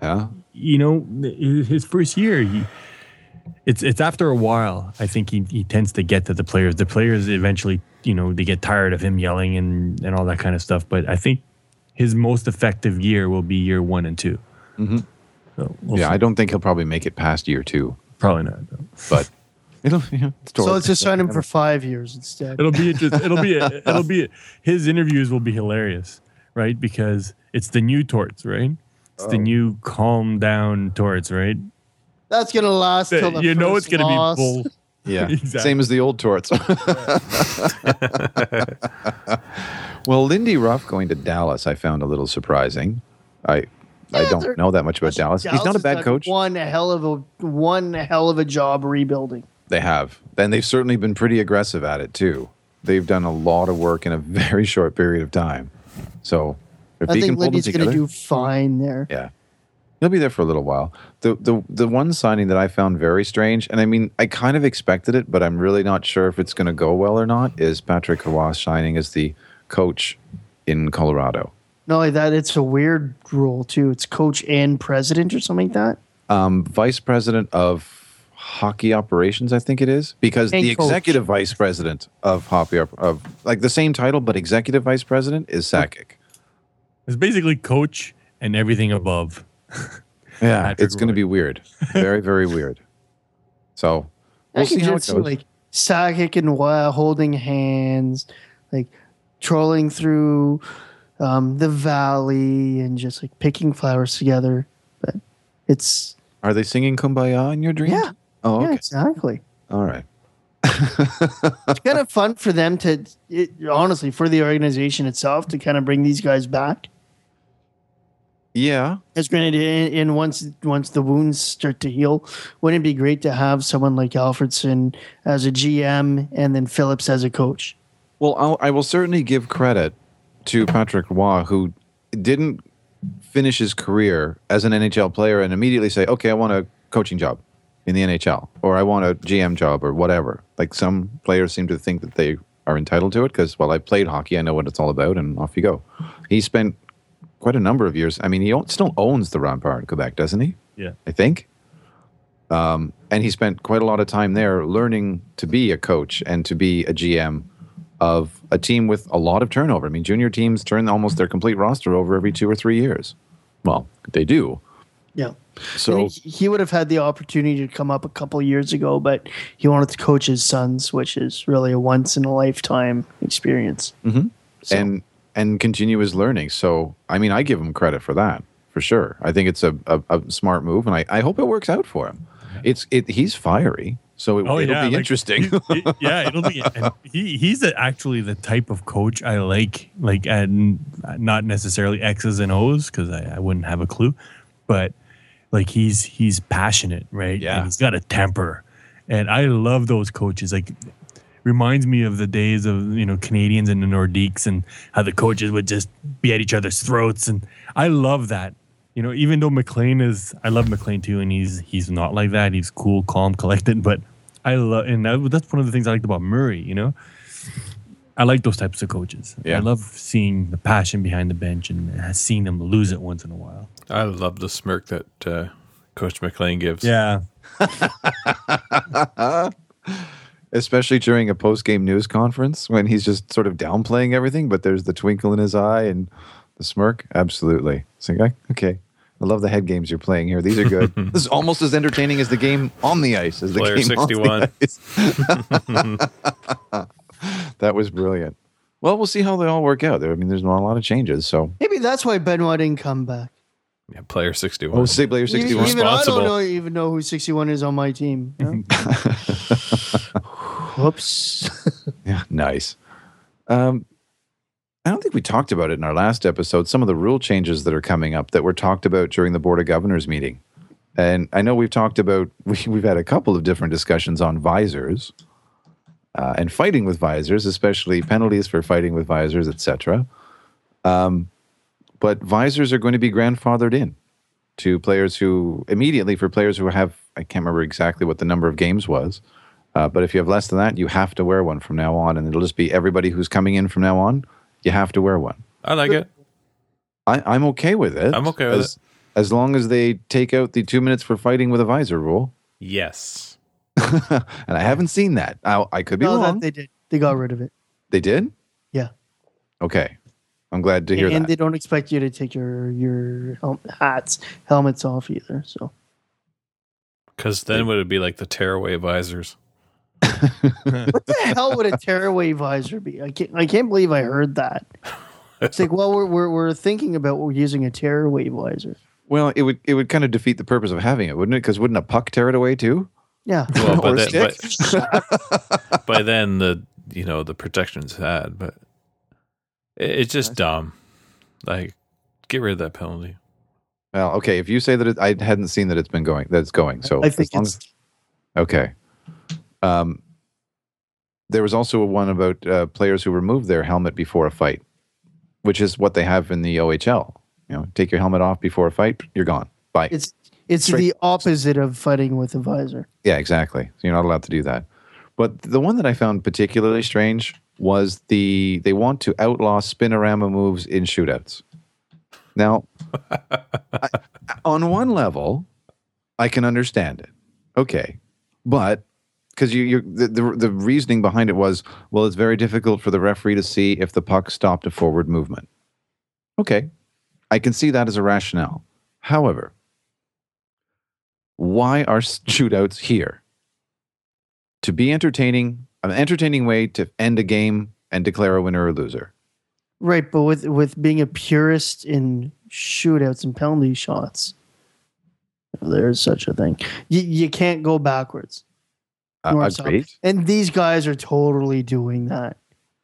first year, it's after a while. I think he tends to get to the players. The players eventually, they get tired of him yelling and all that kind of stuff. But I think his most effective year will be year 1 and 2. Mm-hmm. So see. I don't think he'll probably make it past year 2. Probably not. No. But so let's just sign him for 5 years instead. It'll be interesting. His interviews will be hilarious, right? Because it's the new Torts, right? It's the new calm down Torts, right? That's gonna last till the it's gonna loss. be bull. Yeah, exactly. Same as the old Torts. Well, Lindy Ruff going to Dallas, I found a little surprising. I don't know that much about Dallas. He's not a bad coach. One hell of a job rebuilding. They have. And they've certainly been pretty aggressive at it, too. They've done a lot of work in a very short period of time. So, if he can pull them Lindy's together, going to do fine there. Yeah. He'll be there for a little while. The one signing that I found very strange, and I mean, I kind of expected it, but I'm really not sure if it's going to go well or not, is Patrick Roy signing as the coach in Colorado. Not only that, it's a weird role, too. It's coach and president or something like that. Vice president of hockey operations, I think it is, because the executive vice president of hockey, of like the same title, but executive vice president is Sakic. It's basically coach and everything above. Yeah, Patrick it's going to be weird. Very, very weird. So we'll see how it goes. Like Sakic and Roy holding hands, like trolling through the valley and just like picking flowers together. But it's... Are they singing Kumbaya in your dreams? Yeah. Oh, okay. Yeah, exactly. All right. It's kind of fun for them honestly, for the organization itself to kind of bring these guys back. Yeah. As granted, and once the wounds start to heal, wouldn't it be great to have someone like Alfredsson as a GM and then Phillips as a coach? Well, I will certainly give credit to Patrick Roy, who didn't finish his career as an NHL player and immediately say, okay, I want a coaching job in the NHL, or I want a GM job, or whatever. Like some players seem to think that they are entitled to it because, well, I played hockey, I know what it's all about, and off you go. He spent quite a number of years. I mean, he still owns the Rempart in Quebec, doesn't he? Yeah. I think. And he spent quite a lot of time there learning to be a coach and to be a GM of a team with a lot of turnover. I mean, junior teams turn almost their complete roster over every 2 or 3 years. Well, they do. Yeah. So he would have had the opportunity to come up a couple of years ago, but he wanted to coach his sons, which is really a once in a lifetime experience. Mm-hmm. So. And continue his learning. So, I mean, I give him credit for that, for sure. I think it's a smart move, and I hope it works out for him. He's fiery, so it'll be interesting. It'll be. And he's actually the type of coach I like, and not necessarily X's and O's because I wouldn't have a clue, but like he's passionate, right? Yeah, and he's got a temper, and I love those coaches. Like reminds me of the days of, Canadians and the Nordiques and how the coaches would just be at each other's throats. And I love that. Even though I love McLean too, and he's not like that. He's cool, calm, collected, but that's one of the things I liked about Murray, I like those types of coaches. Yeah. I love seeing the passion behind the bench and seeing them lose it once in a while. I love the smirk that Coach McLean gives. Yeah. Especially during a post-game news conference when he's just sort of downplaying everything, but there's the twinkle in his eye and the smirk. Absolutely. It's like, okay. I love the head games you're playing here. These are good. This is almost as entertaining as the game on the ice. As the Player game 61. On the ice. That was brilliant. Well, we'll see how they all work out. There's not a lot of changes, so Maybe that's why Benoit didn't come back. Yeah, player 61. oh, say player 61. Even I Responsible. don't even know who 61 is on my team. Whoops. Yeah, nice. I don't think we talked about it in our last episode. Some of the rule changes that are coming up that were talked about during the Board of Governors meeting, and I know we've talked about. We've had a couple of different discussions on visors. And fighting with visors, especially penalties for fighting with visors, etc. But visors are going to be grandfathered in to players who have, I can't remember exactly what the number of games was, but if you have less than that, you have to wear one from now on, and it'll just be everybody who's coming in from now on, you have to wear one. I like it. I'm okay with it. I'm okay with it. As long as they take out the 2 minutes for fighting with a visor rule. Yes. And I haven't seen that. I could be No, wrong. they did. They got rid of it. They did? Yeah. Okay. I'm glad to hear And that. they don't expect you to take your helmets off either. So Because then would it be like the tearaway visors? what the hell would a tearaway visor be? I can't believe I heard that. It's like, well, we're thinking about using a tearaway visor. Well, it would kind of defeat the purpose of having it, wouldn't it? Because wouldn't a puck tear it away too? Yeah. Well, Or a but, then, stick? but by then the protection's had, but it's just dumb. Like, get rid of that penalty. Well, okay. If you say that I hadn't seen that it's going. So I think as long it's okay. There was also one about players who removed their helmet before a fight, which is what they have in the OHL. Take your helmet off before a fight, you're gone. Bye. it's Straight- the opposite of fighting with a visor. Yeah, exactly. So you're not allowed to do that. But the one that I found particularly strange was they want to outlaw spinorama moves in shootouts. Now, on one level, I can understand it. Okay, but because the reasoning behind it was, well, it's very difficult for the referee to see if the puck stopped a forward movement. Okay, I can see that as a rationale. However, why are shootouts here? To be entertaining, an entertaining way to end a game and declare a winner or loser. Right, but with being a purist in shootouts and penalty shots, there's such a thing. You can't go backwards. Agreed. And these guys are totally doing that.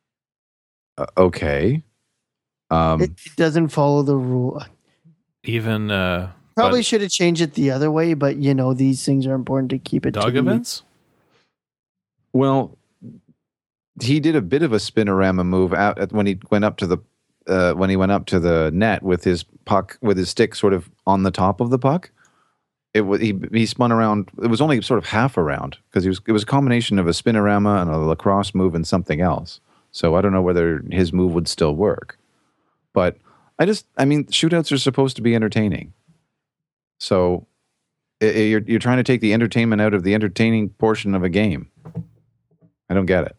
Okay. It doesn't follow the rule. Even Probably should have changed it the other way, but these things are important to keep it. dog to events. Well, he did a bit of a spinorama move when he went up to the net with his puck, with his stick sort of on the top of the puck. He spun around. It was only sort of half around because it was a combination of a spinorama and a lacrosse move and something else. So I don't know whether his move would still work. But shootouts are supposed to be entertaining. So you're trying to take the entertainment out of the entertaining portion of a game. I don't get it.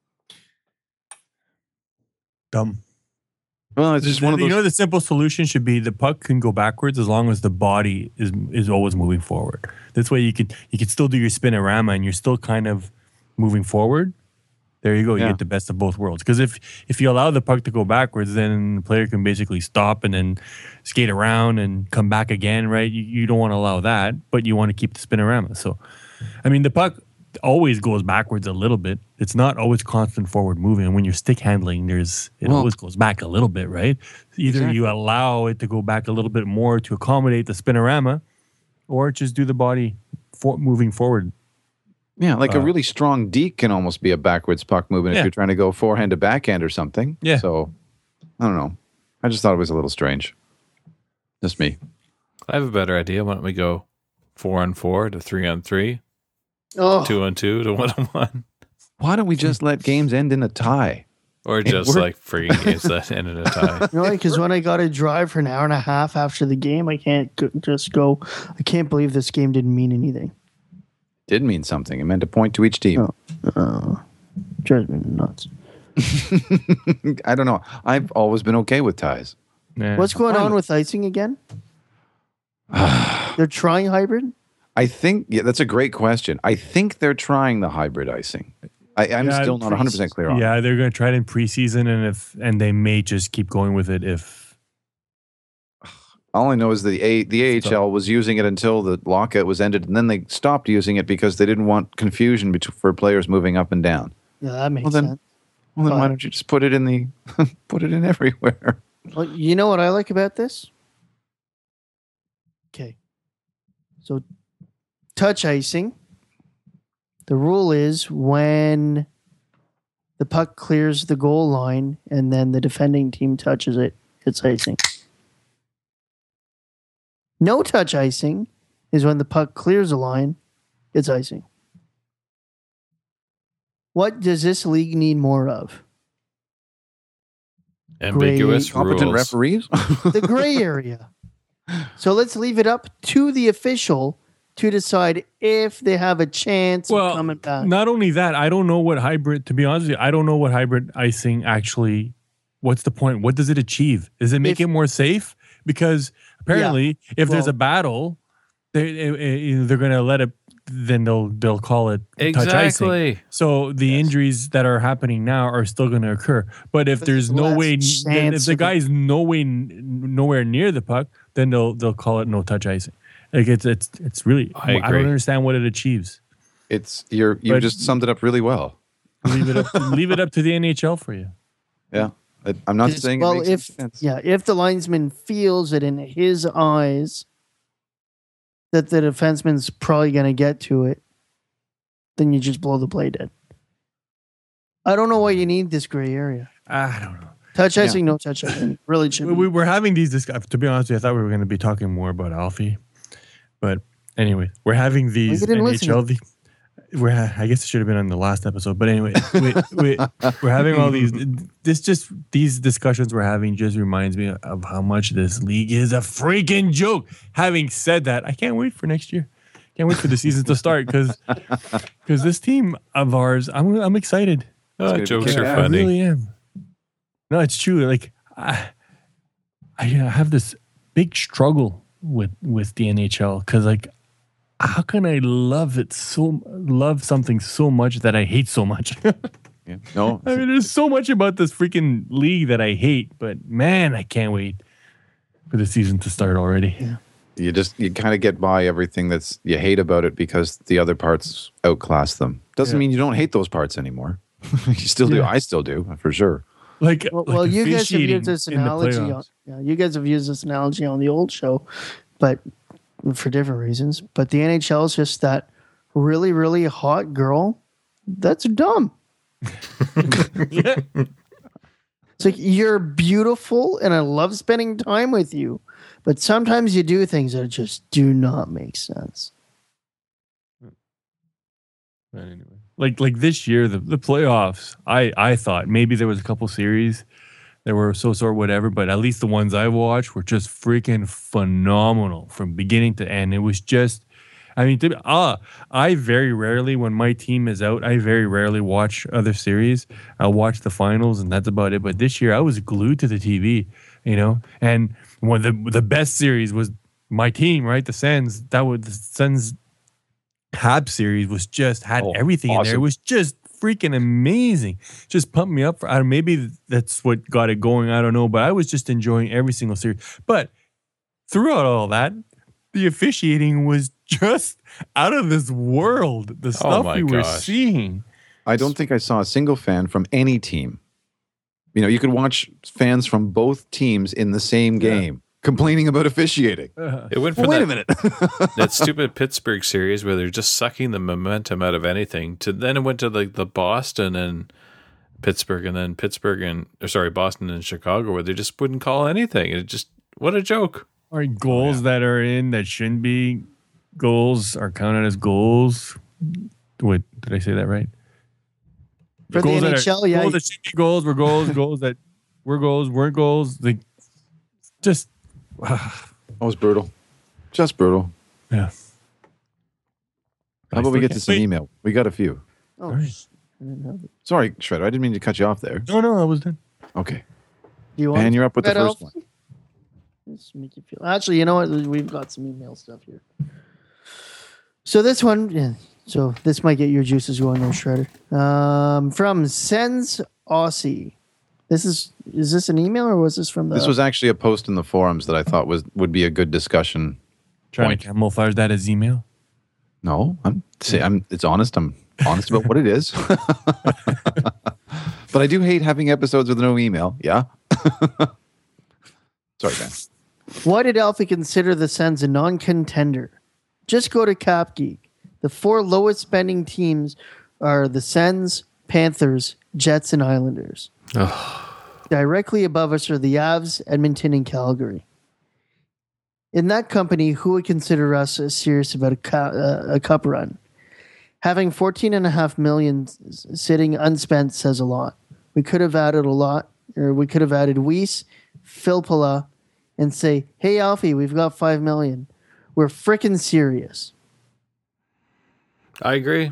Dumb. Well, it's just one of those. The simple solution should be the puck can go backwards as long as the body is always moving forward. This way you could still do your spinorama and you're still kind of moving forward. There you go. You Yeah. get the best of both worlds. Because if you allow the puck to go backwards, then the player can basically stop and then skate around and come back again, right? You don't want to allow that, but you want to keep the spinorama. So, the puck always goes backwards a little bit. It's not always constant forward moving. And when you're stick handling, it always goes back a little bit, right? Either you allow it to go back a little bit more to accommodate the spinorama, or just do the body moving forward. Yeah, like a really strong deke can almost be a backwards puck movement if you're trying to go forehand to backhand or something. Yeah. So, I don't know. I just thought it was a little strange. Just me. I have a better idea. Why don't we go 4-on-4 to 3-on-3, Oh, 2-on-2 to 1-on-1, Why don't we just let games end in a tie? or just like friggin' games that end in a tie? really? Because when I got to drive for an hour and a half after the game, I can't just go. I can't believe this game didn't mean anything. Did mean something. It meant a point to each team. Drives me nuts. I don't know. I've always been okay with ties. Yeah. What's going on with icing again? They're trying hybrid. I think, that's a great question. I think they're trying the hybrid icing. I'm still not 100% clear on it. Yeah, they're going to try it in preseason, and they may just keep going with it if. All I know is the AHL was using it until the lockout was ended, and then they stopped using it because they didn't want confusion for players moving up and down. Yeah, that makes sense. Well, then why don't you just put it in everywhere? Well, you know what I like about this? Okay. So, touch icing. The rule is when the puck clears the goal line and then the defending team touches it, it's icing. No touch icing is when the puck clears the line, it's icing. What does this league need more of? Ambiguous Competent rules. referees? The gray area. So let's leave it up to the official to decide if they have a chance of coming back. Not only that, I don't know what hybrid, to be honest with you, I don't know what hybrid icing actually, what's the point? What does it achieve? Does it make it more safe? Because apparently, if there's a battle, they're going to let it, then they'll call it touch icing. So the injuries that are happening now are still going to occur. But if there's no way, if the guy's nowhere near the puck, then they'll call it no touch icing. Like it's really, I don't understand what it achieves. You just summed it up really well. Leave it up to the NHL for you. Yeah. I'm not saying it makes sense. Yeah, if the linesman feels it in his eyes that the defenseman's probably going to get to it, then you just blow the play dead. I don't know why you need this gray area. I don't know. Touch icing, no touch icing. Really should be. We were having these discussions. To be honest with you, I thought we were going to be talking more about Alfie. But anyway, we're having these NHL... I guess it should have been on the last episode, but anyway, we're having all these. These discussions we're having just reminds me of how much this league is a freaking joke. Having said that, I can't wait for next year. Can't wait for the season to start because this team of ours, I'm excited. Jokes are funny. I really am. No, it's true. Like I have this big struggle with the NHL because like. How can I love something so much that I hate so much? Yeah. No, I mean, there's so much about this freaking league that I hate, but man, I can't wait for the season to start already. Yeah. You kind of get by everything you hate about it because the other parts outclass them. Doesn't mean you don't hate those parts anymore. You still do. I still do, for sure. Well, you guys have used this analogy. You guys have used this analogy on the old show, but for different reasons. But the NHL is just that really, really hot girl that's dumb. It's like, you're beautiful and I love spending time with you, but sometimes you do things that just do not make sense. Anyway, like this year, the playoffs, I thought maybe there was a couple series that were so whatever, but at least the ones I watched were just freaking phenomenal from beginning to end. It was just, I mean, I very rarely, when my team is out, I very rarely watch other series. I'll watch the finals and that's about it. But this year I was glued to the TV, and one of the best series was my team, right? The Sens. That was the Sens Habs series was just had everything in there. It was just freaking amazing. Just pumped me up for, maybe that's what got it going. I don't know, but I was just enjoying every single series. But throughout all that, the officiating was just out of this world. The stuff were seeing. I don't think I saw a single fan from any team. You could watch fans from both teams in the same game. complaining about officiating. It went from Wait a minute. that stupid Pittsburgh series where they're just sucking the momentum out of anything to then it went to like the Boston and Pittsburgh and then Boston and Chicago where they just wouldn't call anything. It just, what a joke. Or goals that are in that shouldn't be goals are counted as goals. Wait, did I say that right? For the goals NHL, yeah. Goals that should be goals were goals. Goals that were goals weren't goals. Like, just... That was brutal. Just brutal. Yeah. How about we get to some email? We got a few. Oh, Right. I didn't know that. Sorry, Shredder. I didn't mean to cut you off there. No, I was done. Okay. Do you want And you're up with the Red first Elf? one. Let's make you feel. Actually, you know what? We've got some email stuff here. So this one, yeah. So this might get your juices going there, Shredder. From Sens Aussie. Is this an email or was this from the? This was actually a post in the forums that I thought would be a good discussion. Trying Point. to camouflage that as email. No, it's honest. I'm honest about what it is. But I do hate having episodes with no email. Yeah. Sorry, man. Why did Alfie consider the Sens a non-contender? Just go to Cap Geek. The 4 lowest spending teams are the Sens, Panthers, Jets, and Islanders. Directly above us are the Avs, Edmonton, and Calgary. In that company, who would consider us serious about a cup run? Having $14.5 million sitting unspent says a lot. We could have added a lot, or we could have added Weiss, Filppula, and say, "Hey, Alfie, we've got $5 million. We're freaking serious." I agree.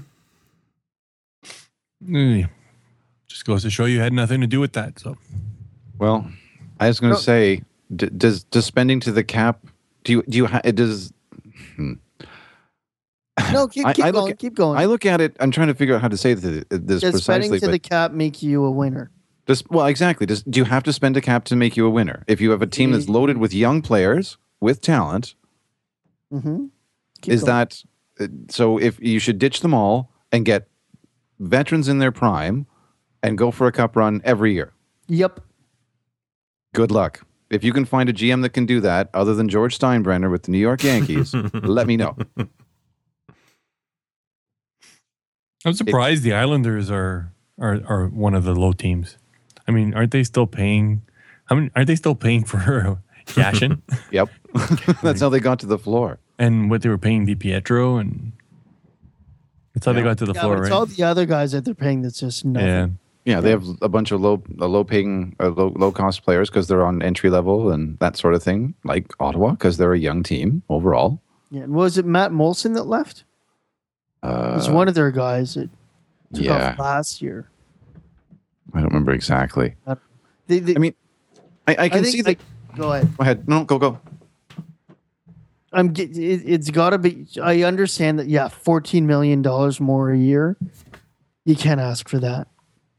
Just goes to show you had nothing to do with that. So, Well, I was going to say, does spending to the cap? Do you? It does. No, keep going. I look at it. I'm trying to figure out how to say this Does precisely. spending to but the cap make you a winner? exactly. Do you have to spend a cap to make you a winner? If you have a team that's loaded with young players with talent, Mm-hmm. that so? If you should ditch them all and get veterans in their prime and go for a cup run every year. Yep. Good luck. If you can find a GM that can do that, other than George Steinbrenner with the New York Yankees, let me know. I'm surprised the Islanders are one of the low teams. I mean, aren't they still paying? Aren't they still paying for Yashin? Yep. That's how they got to the floor. And what they were paying DiPietro, and that's how they got to the floor, But it's right? all the other guys that they're paying that's just nothing. Yeah. Yeah, they have a bunch of low cost players because they're on entry level and that sort of thing, like Ottawa, because they're a young team overall. Yeah. And was it Matt Molson that left? It was one of their guys that took off last year. I don't remember exactly. I mean, I can see that. Go ahead. Go ahead. No, go. It's got to be. I understand that. Yeah, $14 million more a year. You can't ask for that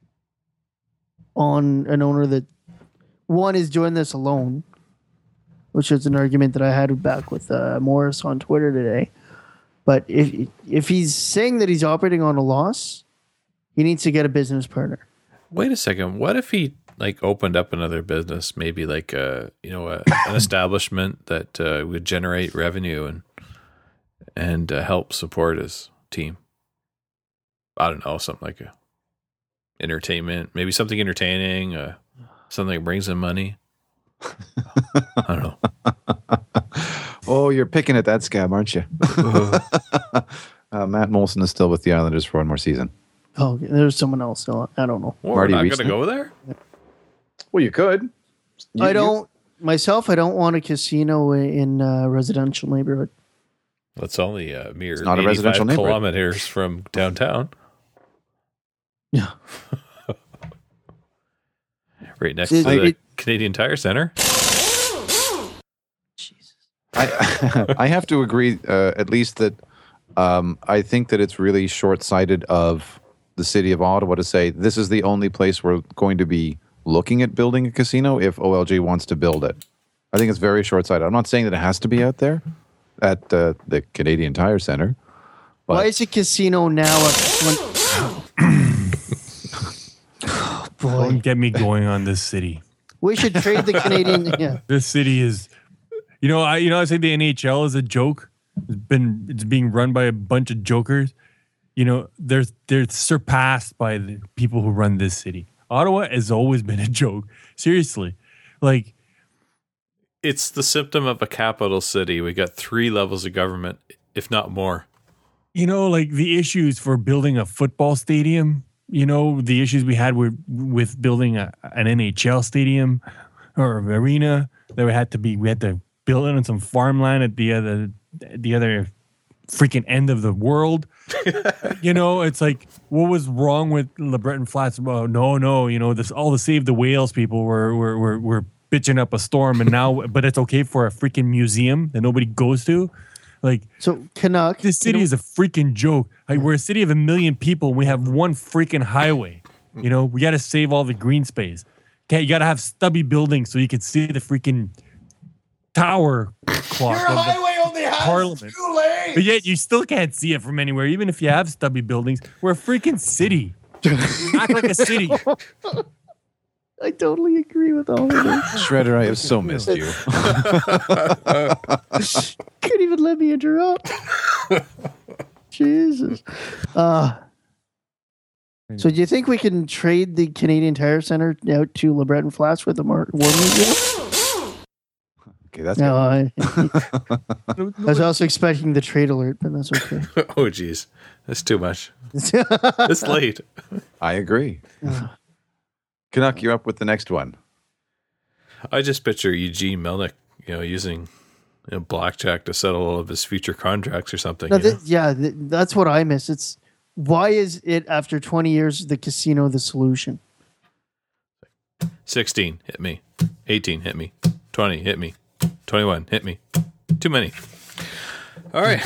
on an owner that one is doing this alone, which is an argument that I had back with Morris on Twitter today. But if he's saying that he's operating on a loss, he needs to get a business partner. Wait a second. What if he opened up another business, maybe an establishment that would generate revenue and help support his team? I don't know, something like entertainment, maybe something entertaining, something that brings him money. I don't know. Oh, you're picking at that scab, aren't you? Matt Molson is still with the Islanders for one more season. Oh, there's someone else. So I don't know. Well, Marty we're not Reisner? going to go there? Well, you could. I don't want a casino in a residential neighborhood. That's only a mere not a 85 residential neighborhood. kilometers from downtown. Yeah. Right next to the Canadian Tire Center. Jesus. I have to agree, at least that I think that it's really short-sighted of the city of Ottawa to say this is the only place we're going to be looking at building a casino if OLG wants to build it. I think it's very short-sighted. I'm not saying that it has to be out there at the Canadian Tire Center. But Why is a casino now? Don't get me going on this city. We should trade the Canadian. Yeah. This city is I say the NHL is a joke. It's being run by a bunch of jokers. They're surpassed by the people who run this city. Ottawa has always been a joke. Seriously. Like, it's the symptom of a capital city. We got 3 levels of government, if not more. Like the issues for building a football stadium, the issues we had with building an NHL stadium or arena that we had to build it on some farmland at the other freaking end of the world. It's like, what was wrong with LeBreton Flats? Well, no, this all the Save the Whales people were bitching up a storm, and now, but it's okay for a freaking museum that nobody goes to. Like, so Canuck, this city is a freaking joke. Like, we're a city of 1 million people, and we have one freaking highway. We got to save all the green space. Okay, you got to have stubby buildings so you can see the freaking tower clock. Your highway only has Parliament. 2 lanes. But yet you still can't see it from anywhere, even if you have stubby buildings. We're a freaking city. Act like a city. I totally agree with all of it. Shredder, I have so missed you. Couldn't even let me interrupt. Jesus. So do you think we can trade the Canadian Tire Center out to LeBreton Flats with the War Museum? Okay, that's No, I was also expecting the trade alert, but that's okay. Oh, geez. That's too much. It's late. I agree. Canuck, you're up with the next one. I just picture Eugene Melnick, using blackjack to settle all of his future contracts or something. No, that's what I miss. It's why is it after 20 years the casino the solution? 16 hit me, 18 hit me, 20 hit me, 21 hit me. Too many. All right.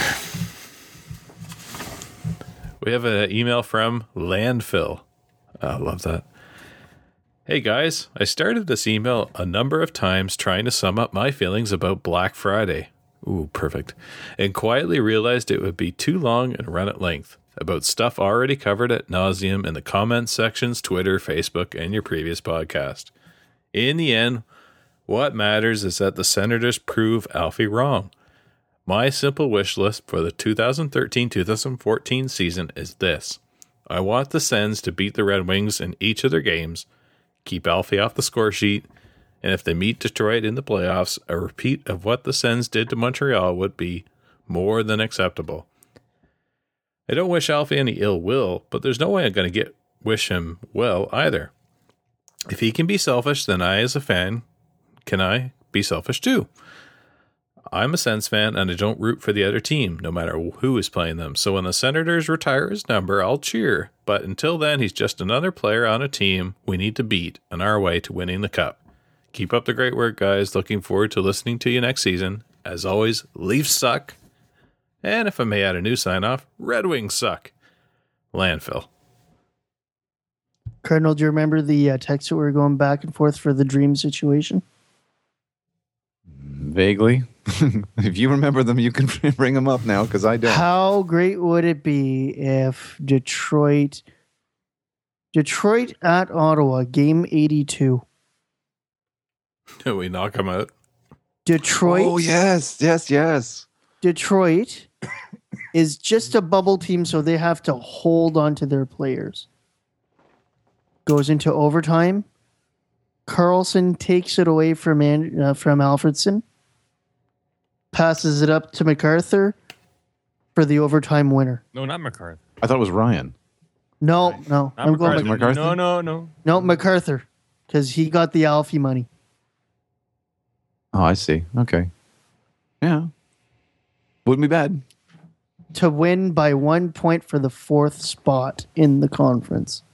We have an email from Landfill. I love that. Hey guys, I started this email a number of times trying to sum up my feelings about Black Friday. Ooh, perfect. And quietly realized it would be too long and run at length about stuff already covered at nauseum in the comments sections, Twitter, Facebook, and your previous podcast. In the end, what matters is that the Senators prove Alfie wrong. My simple wish list for the 2013-2014 season is this. I want the Sens to beat the Red Wings in each of their games, keep Alfie off the score sheet, and if they meet Detroit in the playoffs, a repeat of what the Sens did to Montreal would be more than acceptable. I don't wish Alfie any ill will, but there's no way I'm going to wish him well either. If he can be selfish, then I, as a fan, can I be selfish too? I'm a Sens fan, and I don't root for the other team, no matter who is playing them. So when the Senators retire his number, I'll cheer. But until then, he's just another player on a team we need to beat on our way to winning the Cup. Keep up the great work, guys. Looking forward to listening to you next season. As always, Leafs suck. And if I may add a new sign-off, Red Wings suck. Landfill. Cardinal, do you remember the text that we were going back and forth for the dream situation? Vaguely. If you remember them, you can bring them up now, because I don't. How great would it be if Detroit at Ottawa, game 82. We knock them out. Detroit. Oh, yes. Detroit is just a bubble team, so they have to hold on to their players. Goes into overtime. Carlson takes it away from Alfredson. Passes it up to MacArthur for the overtime winner. No, not MacArthur. I thought it was Ryan. No. I'm going with MacArthur. No. MacArthur, because he got the Alfie money. Oh, I see. Okay. Yeah. Wouldn't be bad. To win by 1 point for the 4th spot in the conference.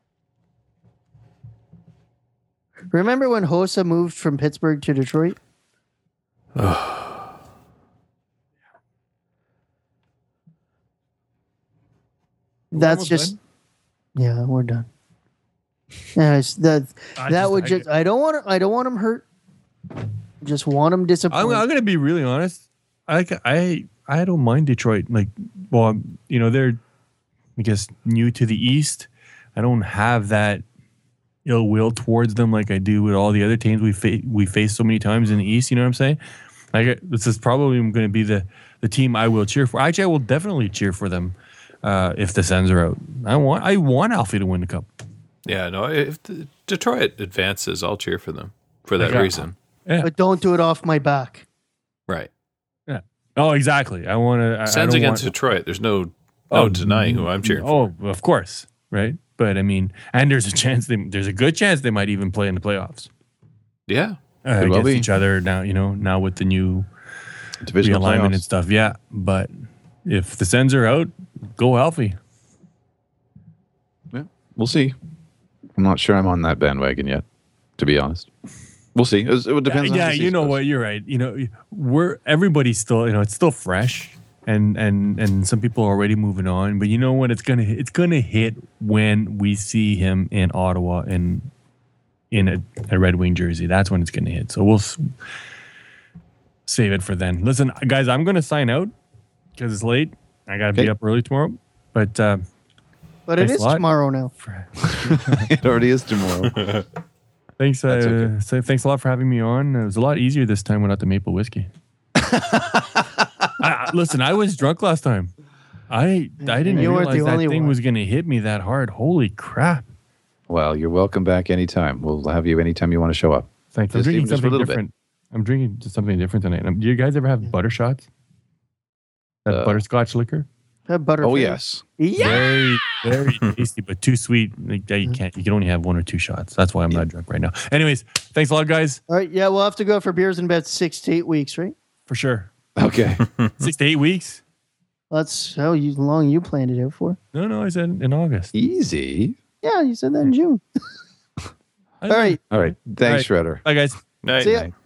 Remember when Hossa moved from Pittsburgh to Detroit? That's just done? Yeah, we're done. Yes, that would just I don't want him hurt. Just want him disappointed. I'm gonna be really honest. I don't mind Detroit. Like, well, they're, I guess, new to the East. I don't have that ill will towards them like I do with all the other teams we face so many times in the East. You know what I'm saying? This is probably going to be the team I will cheer for. Actually, I will definitely cheer for them if the Sens are out. I want Alfie to win the cup. Yeah, no. If Detroit advances, I'll cheer for them for that reason. Yeah. But don't do it off my back. Right. Yeah. Oh, exactly. I want to. Sens against Detroit. There's no denying who I'm cheering for. Oh, of course. Right. But I mean, and there's a good chance they might even play in the playoffs. Yeah. Against each other now, now with the new Divisional realignment playoffs. and stuff. Yeah. But if the Sens are out, go Alfie. Yeah, we'll see. I'm not sure I'm on that bandwagon yet, to be honest. We'll see. It depends. Yeah, on how the you know season what? goes. You're right. Everybody's still, it's still fresh, and some people are already moving on. But you know what? It's gonna hit when we see him in Ottawa in a Red Wing jersey. That's when it's gonna hit. So we'll save it for then. Listen, guys, I'm gonna sign out because it's late. I gotta be up early tomorrow. But But it is tomorrow now. It already is tomorrow. Thanks. okay. Thanks a lot for having me on. It was a lot easier this time without the maple whiskey. Listen, I was drunk last time. I didn't You weren't realize the that only thing one. was going to hit me that hard. Holy crap! Well, you're welcome back anytime. We'll have you anytime you want to show up. Thanks. I'm Just drinking even just for a something little bit. different. I'm drinking something different tonight. Do you guys ever have butter shots? That butterscotch liquor. That butter. Oh, flavor. yes. Yeah. Very, very tasty, but too sweet. Like, you can't. You can only have 1 or 2 shots. That's why I'm not drunk right now. Anyways, thanks a lot, guys. All right. Yeah, we'll have to go for beers in about 6 to 8 weeks, right? For sure. Okay. 6 to 8 weeks. That's how long you planned it out for. No, I said in August. Easy. Yeah, you said that in June. All right. All right. Thanks, Shredder. Bye, guys. Night. See ya.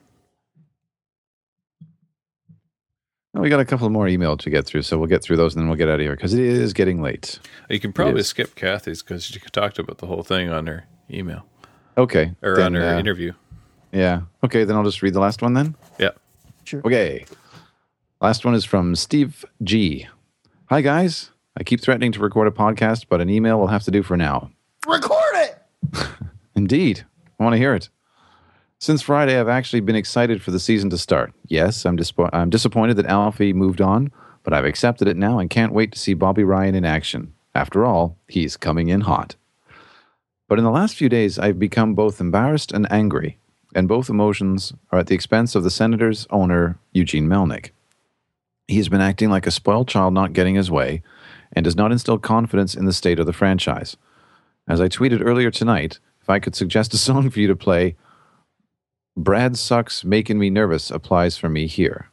Well, we got a couple more emails to get through, so we'll get through those and then we'll get out of here because it is getting late. You can probably Yes. skip Kathy's because she talked about the whole thing on her email Okay. or then, on her interview. Yeah. Okay, then I'll just read the last one then. Yeah. Sure. Okay. Last one is from Steve G. Hi, guys. I keep threatening to record a podcast, but an email will have to do for now. Record it. Indeed. I want to hear it. Since Friday, I've actually been excited for the season to start. Yes, I'm disappointed that Alfie moved on, but I've accepted it now and can't wait to see Bobby Ryan in action. After all, he's coming in hot. But in the last few days, I've become both embarrassed and angry, and both emotions are at the expense of the Senators' owner, Eugene Melnyk. He has been acting like a spoiled child not getting his way and does not instill confidence in the state of the franchise. As I tweeted earlier tonight, if I could suggest a song for you to play, Brad Sucks Making Me Nervous applies for me here.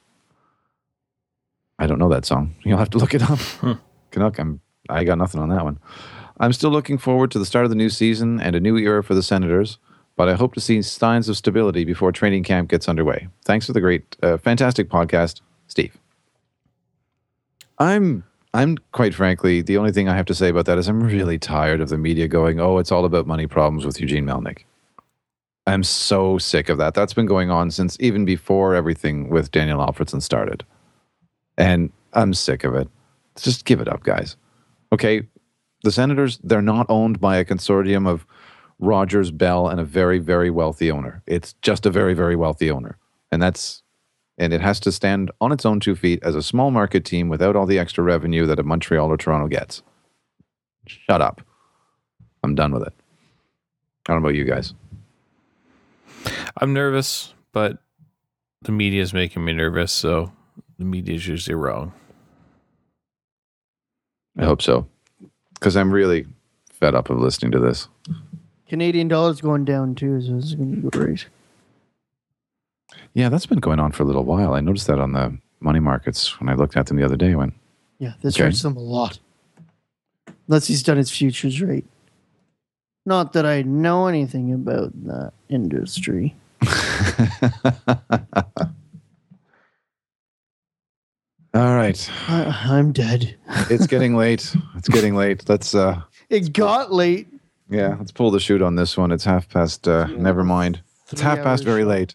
I don't know that song. You'll have to look it up. Canuck, I got nothing on that one. I'm still looking forward to the start of the new season and a new era for the Senators, but I hope to see signs of stability before training camp gets underway. Thanks for the great, fantastic podcast, Steve. I'm quite frankly, the only thing I have to say about that is I'm really tired of the media going, oh, it's all about money problems with Eugene Melnyk. I'm so sick of that. That's been going on since even before everything with Daniel Alfredson started. And I'm sick of it. Just give it up, guys. Okay, the Senators, they're not owned by a consortium of Rogers, Bell, and a very, very wealthy owner. It's just a very, very wealthy owner. And it has to stand on its own 2 feet as a small market team without all the extra revenue that a Montreal or Toronto gets. Shut up. I'm done with it. I don't know about you guys. I'm nervous, but the media is making me nervous, so the media is usually wrong. I hope so. Because I'm really fed up of listening to this. Canadian dollar's going down too, so this is going to be great. Yeah, that's been going on for a little while. I noticed that on the money markets when I looked at them the other day. I went, Yeah, this Okay. hurts them a lot. Unless he's done his futures right. Not that I know anything about that industry. all right. I'm dead. It's getting late. It's getting late. Let's It got late. let's pull the chute on this one. It's 1:30. Never mind. It's 3 1:30 hours very short. late.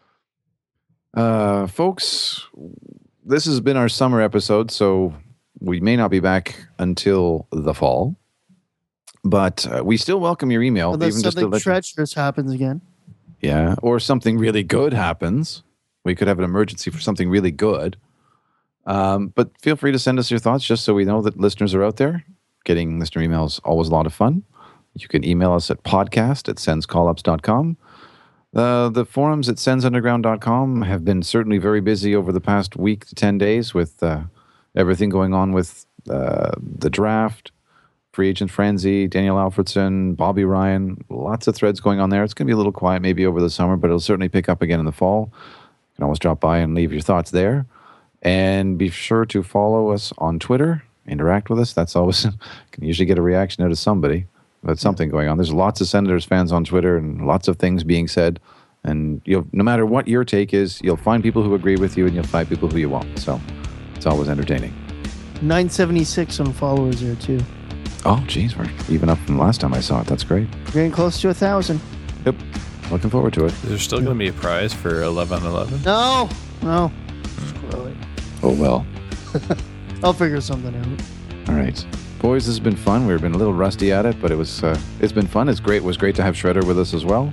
Folks, this has been our summer episode, so we may not be back until the fall. But we still welcome your email, Unless even just to something let treacherous happens again. yeah, or something really good happens. We could have an emergency for something really good. But feel free to send us your thoughts just so we know that listeners are out there. Getting listener emails always a lot of fun. You can email us at podcast@senscallups.com. The forums at sensunderground.com have been certainly very busy over the past week to 10 days with everything going on with the draft, free agent frenzy, Daniel Alfredson, Bobby Ryan. Lots of threads going on there. It's going to be a little quiet maybe over the summer, but it'll certainly pick up again in the fall. You can always drop by and leave your thoughts there. And be sure to follow us on Twitter, interact with us. That's always, can usually get a reaction out of somebody. That's something going on. There's lots of Senators fans on Twitter and lots of things being said. And no matter what your take is, you'll find people who agree with you and you'll find people who you won't. So it's always entertaining. 976 on followers there too. Oh, geez, we're even up from the last time I saw it. That's great. Getting close to 1,000. Yep. Looking forward to it. Is there still going to be a prize for 11/11? No. Screw it. Oh, well. I'll figure something out. All right. Boys, this has been fun. We've been a little rusty at it, but it's been fun. It's great. It was great to have Shredder with us as well.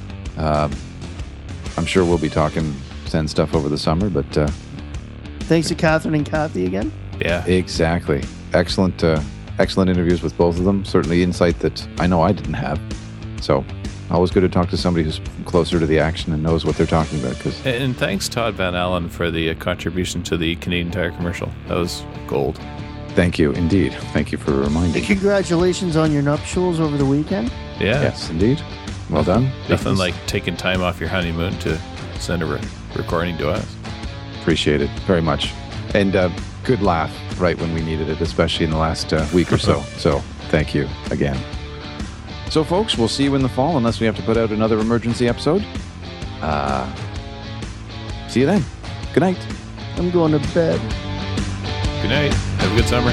I'm sure we'll be talking Send stuff over the summer, but... Thanks to Catherine and Kathy again. Yeah. Exactly. Excellent interviews with both of them. Certainly insight that I know I didn't have. So always good to talk to somebody who's closer to the action and knows what they're talking about. And thanks, Todd Van Allen, for the contribution to the Canadian Tire commercial. That was gold. Thank you, indeed. Thank you for reminding. Congratulations on your nuptials over the weekend. Yeah. Yes, indeed. Well done. Nothing like taking time off your honeymoon to send a recording to us. Appreciate it very much. And good laugh right when we needed it, especially in the last week or so. So thank you again. So, folks, we'll see you in the fall unless we have to put out another emergency episode. See you then. Good night. I'm going to bed. Good night. Have a good summer.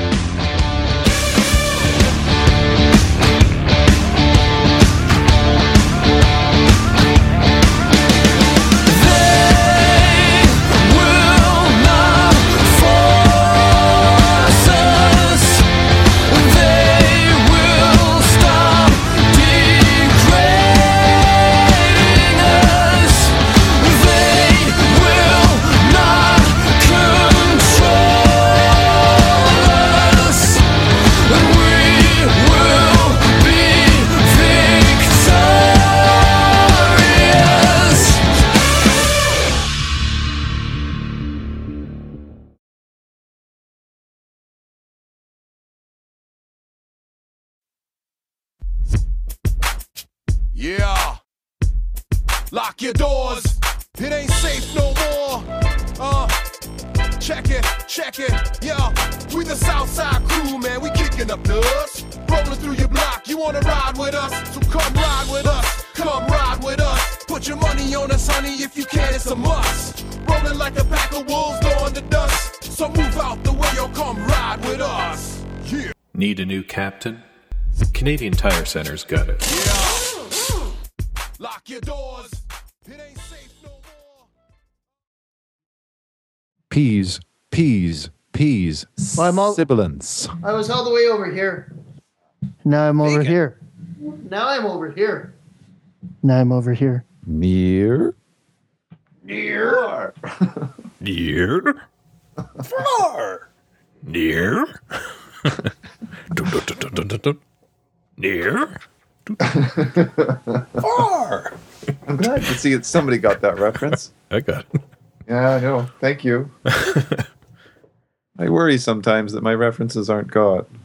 Yeah. Lock your doors. It ain't safe no more. Check it. Yeah. We the Southside crew, man. We kicking up dust. Rolling through your block. You wanna ride with us? So come ride with us. Come ride with us. Put your money on us, honey. If you can, it's a must. Rolling like a pack of wolves, blowing the dust. So move out the way or come ride with us. Yeah. Need a new captain? Canadian Tire Center's got it. Yeah. Lock your doors. It ain't safe no more. Peas. Sibilance. I was all the way over here. Now I'm over here. Now I'm over here. Near. Far. Near. Near. Far. I'm glad to see that somebody got that reference. I got it. Yeah, I know. Thank you. I worry sometimes that my references aren't got.